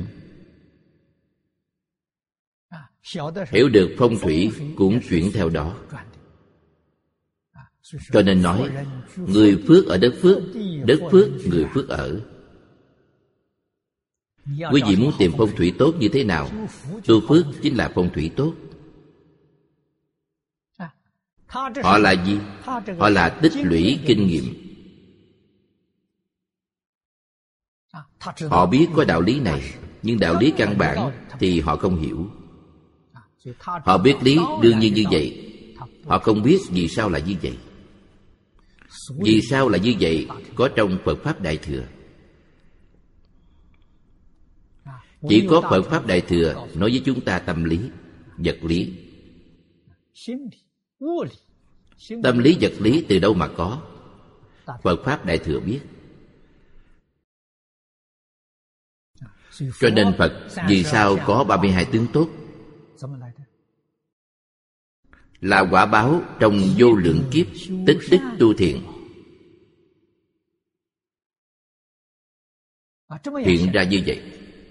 hiểu được phong thủy cũng chuyển theo đó. Cho nên nói, người phước ở đất phước người phước ở. Quý vị muốn tìm phong thủy tốt như thế nào? Tu phước chính là phong thủy tốt. Họ là gì? Họ là tích lũy kinh nghiệm. Họ biết có đạo lý này, nhưng đạo lý căn bản thì họ không hiểu. Họ biết lý đương nhiên như vậy, họ không biết vì sao là như vậy. Vì sao là như vậy có trong Phật Pháp Đại Thừa. Chỉ có Phật Pháp Đại Thừa nói với chúng ta tâm lý, vật lý. Tâm lý vật lý từ đâu mà có? Phật Pháp Đại Thừa biết. Cho nên Phật vì sao có 32 tướng tốt? Là quả báo trong vô lượng kiếp tích đức tu thiện hiện ra như vậy.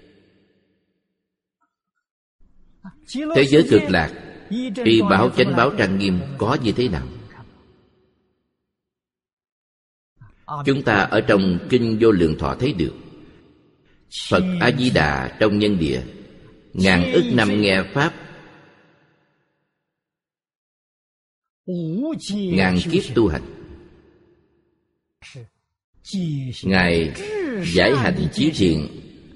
Thế giới cực lạc, y báo chánh báo trang nghiêm có như thế nào? Chúng ta ở trong Kinh Vô Lượng Thọ thấy được. Phật A-di-đà trong nhân địa, ngàn ức năm nghe Pháp, ngàn kiếp tu hành. Ngài giải hành chí thiện,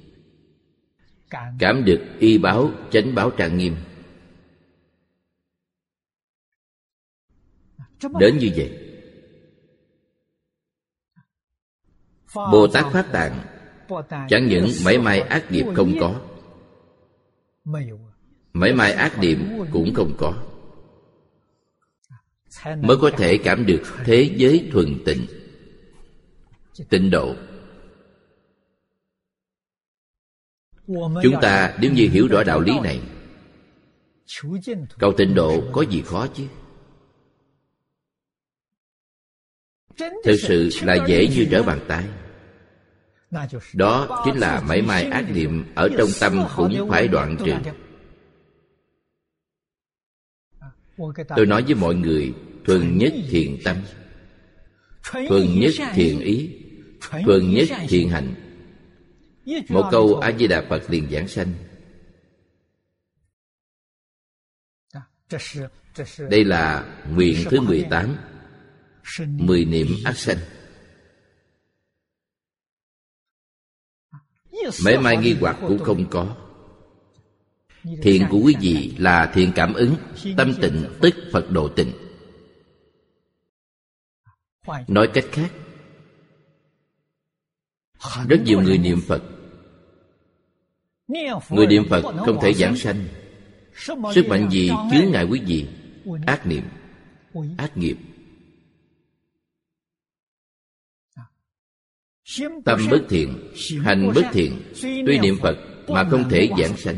cảm được y báo chánh báo trang nghiêm. Đến như vậy, Bồ Tát Pháp Tạng chẳng những mảy may ác nghiệp không có, mảy may ác niệm cũng không có, mới có thể cảm được thế giới thuần tịnh, tịnh độ. Chúng ta nếu như hiểu rõ đạo lý này, cầu tịnh độ có gì khó chứ? Thực sự là dễ như trở bàn tay. Đó chính là mảy may ác niệm ở trong tâm cũng phải đoạn trừ. Tôi nói với mọi người, thuần nhất thiện tâm, thuần nhất thiện ý, thuần nhất thiện hành. Một câu A-di-đà Phật liền giảng sanh. Đây là nguyện thứ 18, 10 niệm ác sanh. Mảy may nghi hoặc cũng không có. Thiện của quý vị là thiện cảm ứng, tâm tịnh tức Phật độ tịnh. Nói cách khác, rất nhiều người niệm Phật. Người niệm Phật không thể giảng sanh. Sức mạnh gì chướng ngại quý vị? Ác niệm, ác nghiệp. Tâm bất thiện, hành bất thiện, tuy niệm Phật mà không thể giảng sanh.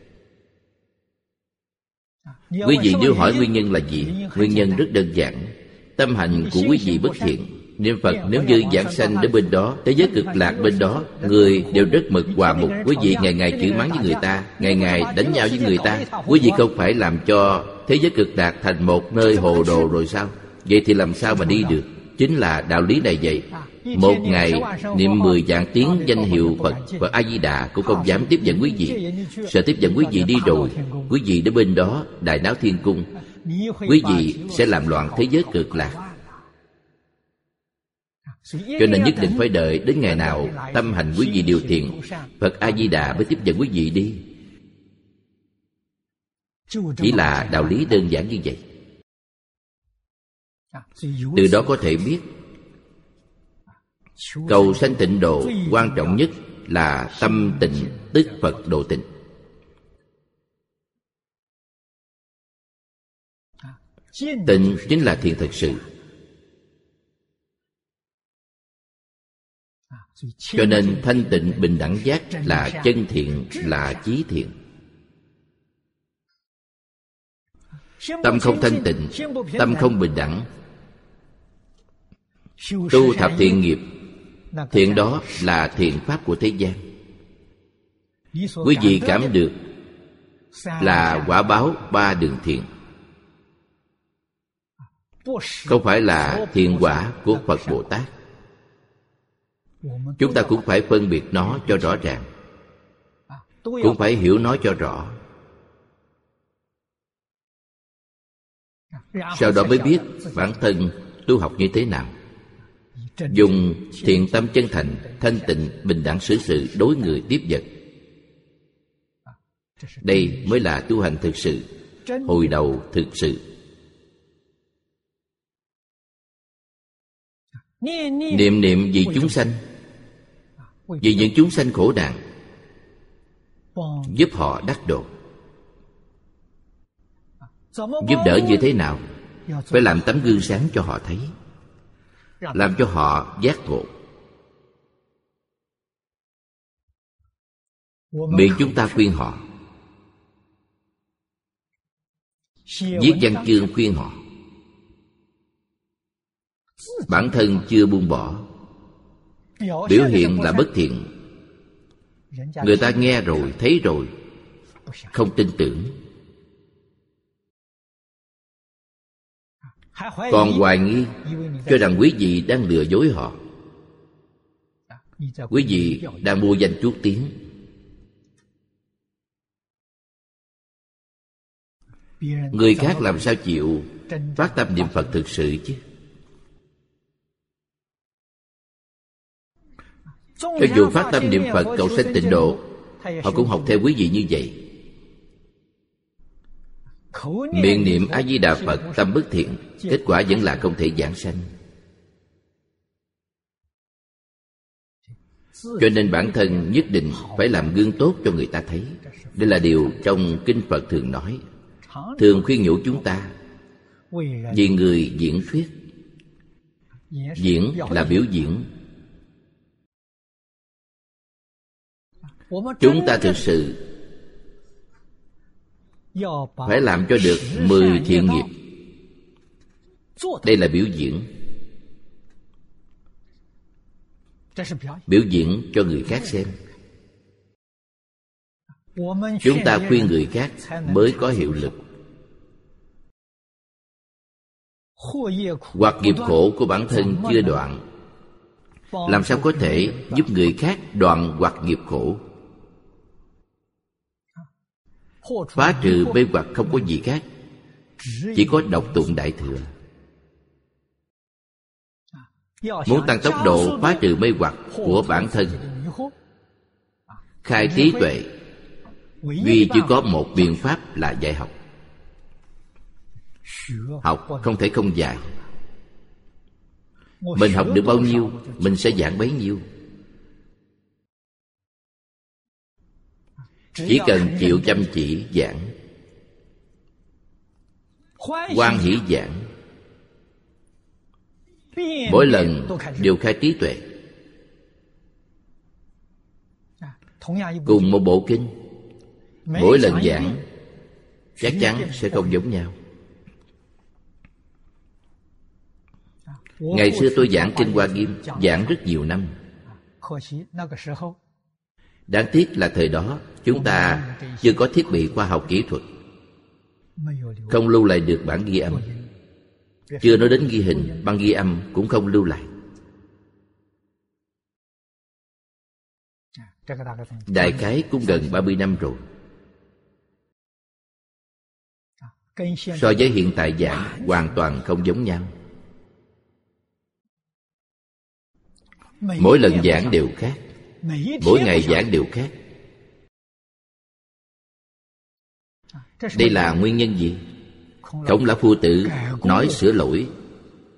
Quý vị nếu hỏi nguyên nhân là gì? Nguyên nhân rất đơn giản. Tâm hành của quý vị bất thiện. Niệm Phật nếu như giảng sanh đến bên đó, thế giới cực lạc bên đó, người đều rất mực hòa mục. Quý vị ngày ngày chửi mắng với người ta, ngày ngày đánh nhau với người ta. Quý vị không phải làm cho thế giới cực lạc thành một nơi hồ đồ rồi sao? Vậy thì làm sao mà đi được? Chính là đạo lý này vậy. Một ngày niệm 10 vạn tiếng danh hiệu Phật và A-di-đà cũng không dám tiếp dẫn quý vị. Sợ tiếp dẫn quý vị đi rồi, quý vị đến bên đó đại náo thiên cung, quý vị sẽ làm loạn thế giới cực lạc. Cho nên nhất định phải đợi đến ngày nào tâm hành quý vị điều thiện, Phật A-di-đà mới tiếp dẫn quý vị đi. Chỉ là đạo lý đơn giản như vậy. Từ đó có thể biết cầu sanh tịnh độ quan trọng nhất là tâm tịnh, tức Phật độ tịnh. Tịnh chính là thiện thực sự. Cho nên thanh tịnh bình đẳng giác là chân thiện, là chí thiện. Tâm không thanh tịnh, tâm không bình đẳng, tu thập thiện nghiệp, thiện đó là thiện pháp của thế gian. Quý vị cảm được là quả báo ba đường thiện, không phải là thiện quả của Phật Bồ Tát. Chúng ta cũng phải phân biệt nó cho rõ ràng, cũng phải hiểu nó cho rõ. Sau đó mới biết bản thân tu học như thế nào. Dùng thiện tâm chân thành, thanh tịnh, bình đẳng xử sự đối người tiếp vật. Đây mới là tu hành thực sự, hồi đầu thực sự. Niệm niệm vì chúng sanh, vì những chúng sanh khổ nạn, giúp họ đắc độ. Giúp đỡ như thế nào? Phải làm tấm gương sáng cho họ thấy, làm cho họ giác ngộ. Miệng chúng ta khuyên họ, viết văn chương khuyên họ, bản thân chưa buông bỏ, biểu hiện là bất thiện. Người ta nghe rồi, thấy rồi, không tin tưởng, còn hoài nghi, cho rằng quý vị đang lừa dối họ. Quý vị đang mua danh chuốc tiếng. Người khác làm sao chịu phát tâm niệm Phật thực sự chứ? Cho dù phát tâm niệm Phật cầu sanh tịnh độ, họ cũng học theo quý vị như vậy. Miệng niệm A Di Đà Phật tâm bất thiện, kết quả vẫn là không thể giảng sanh. Cho nên bản thân nhất định phải làm gương tốt cho người ta thấy. Đây là điều trong Kinh Phật thường nói, thường khuyên nhủ chúng ta. Vì người diễn thuyết, diễn là biểu diễn. Chúng ta thực sự phải làm cho được 10 thiện nghiệp. Đây là biểu diễn. Biểu diễn cho người khác xem. Chúng ta khuyên người khác mới có hiệu lực. Hoặc nghiệp khổ của bản thân chưa đoạn, làm sao có thể giúp người khác đoạn hoặc nghiệp khổ? Phá trừ mê hoặc không có gì khác, chỉ có đọc tụng Đại Thừa. Muốn tăng tốc độ phá trừ mê hoặc của bản thân, khai trí tuệ, duy chỉ có một biện pháp là dạy học. Học không thể không dạy. Mình học được bao nhiêu, mình sẽ giảng bấy nhiêu. Chỉ cần chịu chăm chỉ giảng, hoan hỷ giảng, mỗi lần đều khai trí tuệ. Cùng một bộ kinh, mỗi lần giảng chắc chắn sẽ không giống nhau. Ngày xưa tôi giảng Kinh Hoa Nghiêm, giảng rất nhiều năm. Đáng tiếc là thời đó chúng ta chưa có thiết bị khoa học kỹ thuật, không lưu lại được bản ghi âm. Chưa nói đến ghi hình, băng ghi âm cũng không lưu lại. Đại khái cũng gần 30 năm rồi. So với hiện tại giảng hoàn toàn không giống nhau. Mỗi lần giảng đều khác, mỗi ngày giảng đều khác. Đây là nguyên nhân gì? Khổng Lão Phu Tử nói sửa lỗi,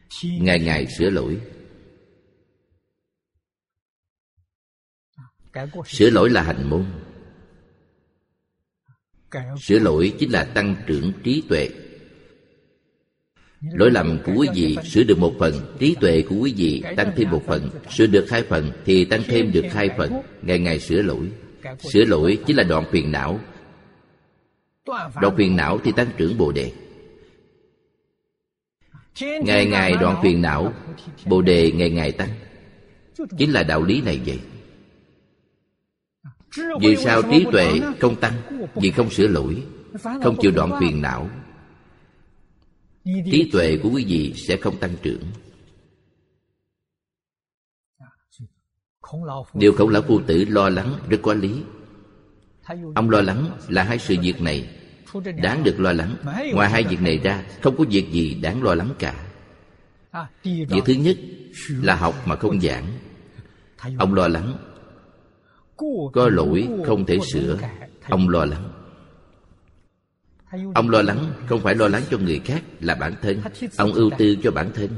ngày ngày sửa lỗi. Sửa lỗi là hành môn. Sửa lỗi chính là tăng trưởng trí tuệ. Lỗi lầm của quý vị sửa được một phần, trí tuệ của quý vị tăng thêm một phần, sửa được 2 phần thì tăng thêm được 2 phần. Ngày ngày sửa lỗi. Sửa lỗi chính là đoạn phiền não. Đoạn phiền não thì tăng trưởng Bồ Đề. Ngày ngày đoạn phiền não, Bồ Đề ngày ngày tăng. Chính là đạo lý này vậy. Vì sao trí tuệ không tăng? Vì không sửa lỗi, không chịu đoạn phiền não. Trí tuệ của quý vị sẽ không tăng trưởng. Điều Khổng Lão Phu Tử lo lắng rất có lý. Ông lo lắng là 2 sự việc này đáng được lo lắng. Ngoài 2 việc này ra, không có việc gì đáng lo lắng cả. Việc thứ nhất là học mà không giảng. Ông lo lắng có lỗi không thể sửa. Ông lo lắng. Ông lo lắng không phải lo lắng cho người khác, là bản thân. Ông ưu tư cho bản thân.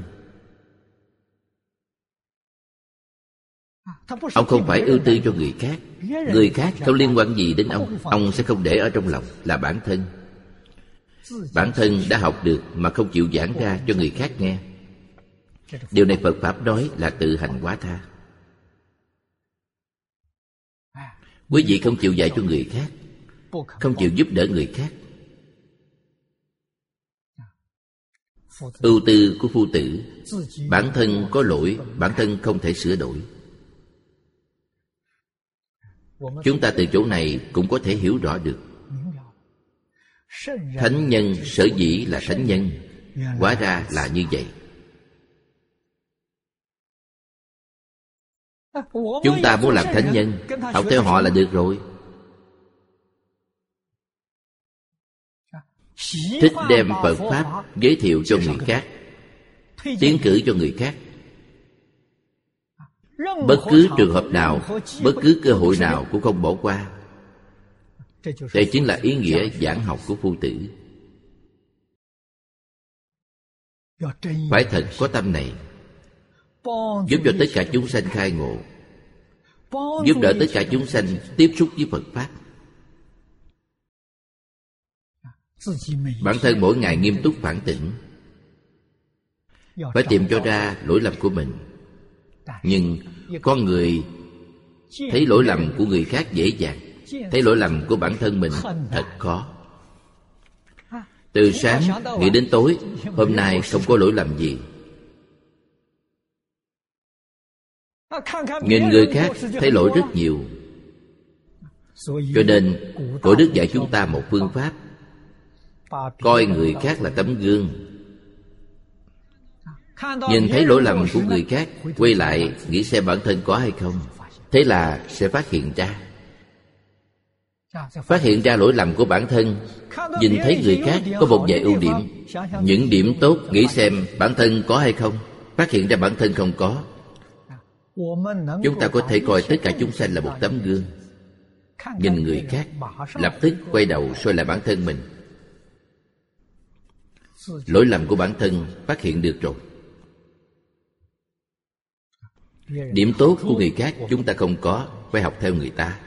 Ông không phải ưu tư cho người khác. Người khác không liên quan gì đến ông sẽ không để ở trong lòng, là bản thân. Bản thân đã học được mà không chịu giảng ra cho người khác nghe. Điều này Phật Pháp nói là tự hành quá tha. Quý vị không chịu dạy cho người khác, không chịu giúp đỡ người khác. Ưu tư của Phu Tử, bản thân có lỗi, bản thân không thể sửa đổi. Chúng ta từ chỗ này cũng có thể hiểu rõ được. Thánh nhân sở dĩ là thánh nhân, hóa ra là như vậy. Chúng ta muốn làm thánh nhân, học theo họ là được rồi. Thích đem Phật Pháp giới thiệu cho người khác, tiến cử cho người khác. Bất cứ trường hợp nào, bất cứ cơ hội nào cũng không bỏ qua. Đây chính là ý nghĩa giảng học của Phu Tử. Phải thật có tâm này, giúp cho tất cả chúng sanh khai ngộ, giúp đỡ tất cả chúng sanh tiếp xúc với Phật Pháp. Bản thân mỗi ngày nghiêm túc phản tỉnh, phải tìm cho ra lỗi lầm của mình. Nhưng con người thấy lỗi lầm của người khác dễ dàng, thấy lỗi lầm của bản thân mình thật khó. Từ sáng nghĩ đến tối, hôm nay không có lỗi lầm gì. Nhìn người khác thấy lỗi rất nhiều. Cho nên Cổ Đức dạy chúng ta một phương pháp: coi người khác là tấm gương. Nhìn thấy lỗi lầm của người khác, quay lại nghĩ xem bản thân có hay không. Thế là sẽ phát hiện ra. Phát hiện ra lỗi lầm của bản thân. Nhìn thấy người khác có một vài ưu điểm, những điểm tốt nghĩ xem bản thân có hay không. Phát hiện ra bản thân không có. Chúng ta có thể coi tất cả chúng sanh là một tấm gương. Nhìn người khác, lập tức quay đầu soi lại bản thân mình. Lỗi lầm của bản thân phát hiện được rồi. Điểm tốt của người khác chúng ta không có, phải học theo người ta.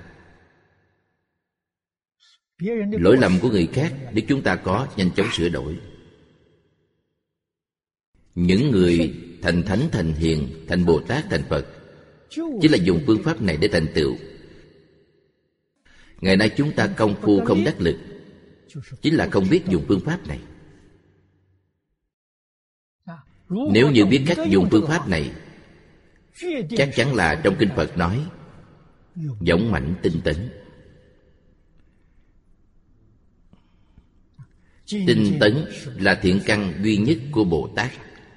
Lỗi lầm của người khác nếu chúng ta có, nhanh chóng sửa đổi. Những người thành thánh, thành hiền, thành Bồ Tát, thành Phật chính là dùng phương pháp này để thành tựu. Ngày nay chúng ta công phu không đắc lực, chính là không biết dùng phương pháp này. Nếu như biết cách dùng phương pháp này, chắc chắn là trong kinh Phật nói dũng mãnh tinh tấn. Tinh tấn là thiện căn duy nhất của Bồ Tát.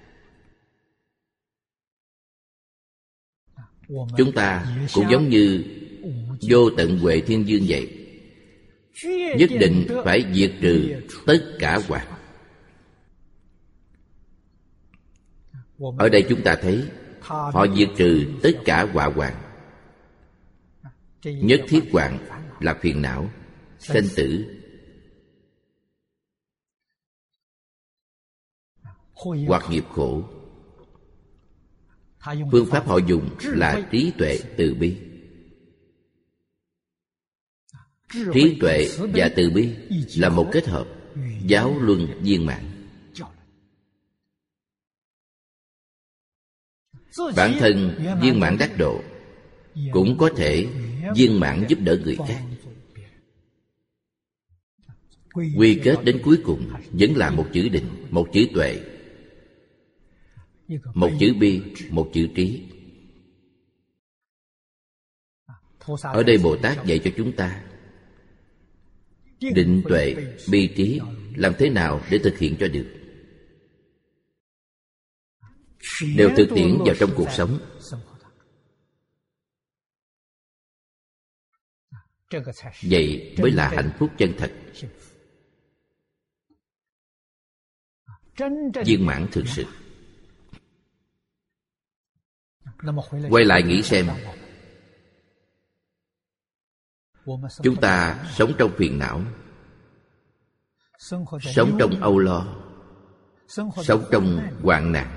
Chúng ta cũng giống như vô tận Huệ Thiên Dương vậy, nhất định phải diệt trừ tất cả hoặc. Ở đây chúng ta thấy họ diệt trừ tất cả họa hoàng. Nhất thiết hoạn là phiền não, sanh tử, hoặc nghiệp khổ. Phương pháp họ dùng là trí tuệ từ bi. Trí tuệ và từ bi là một kết hợp giáo luân viên mãn. Bản thân viên mãn đắc độ cũng có thể viên mãn giúp đỡ người khác. Quy kết đến cuối cùng vẫn là một chữ định, một chữ tuệ, một chữ bi, một chữ trí. Ở đây Bồ Tát dạy cho chúng ta định tuệ bi trí làm thế nào để thực hiện cho được, đều thực tiễn vào trong cuộc sống. Vậy mới là hạnh phúc chân thật, viên mãn thực sự. Quay lại nghĩ xem, chúng ta sống trong phiền não, sống trong âu lo, sống trong hoạn nạn.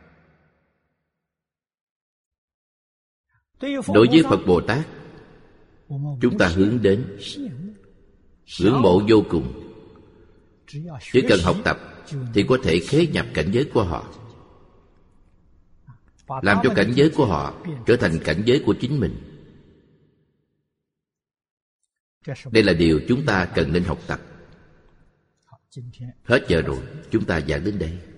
Đối với Phật Bồ Tát, chúng ta hướng đến, ngưỡng mộ vô cùng. Chỉ cần học tập thì có thể khế nhập cảnh giới của họ, làm cho cảnh giới của họ trở thành cảnh giới của chính mình. Đây là điều chúng ta cần nên học tập. Hết giờ rồi, chúng ta giảng đến đây.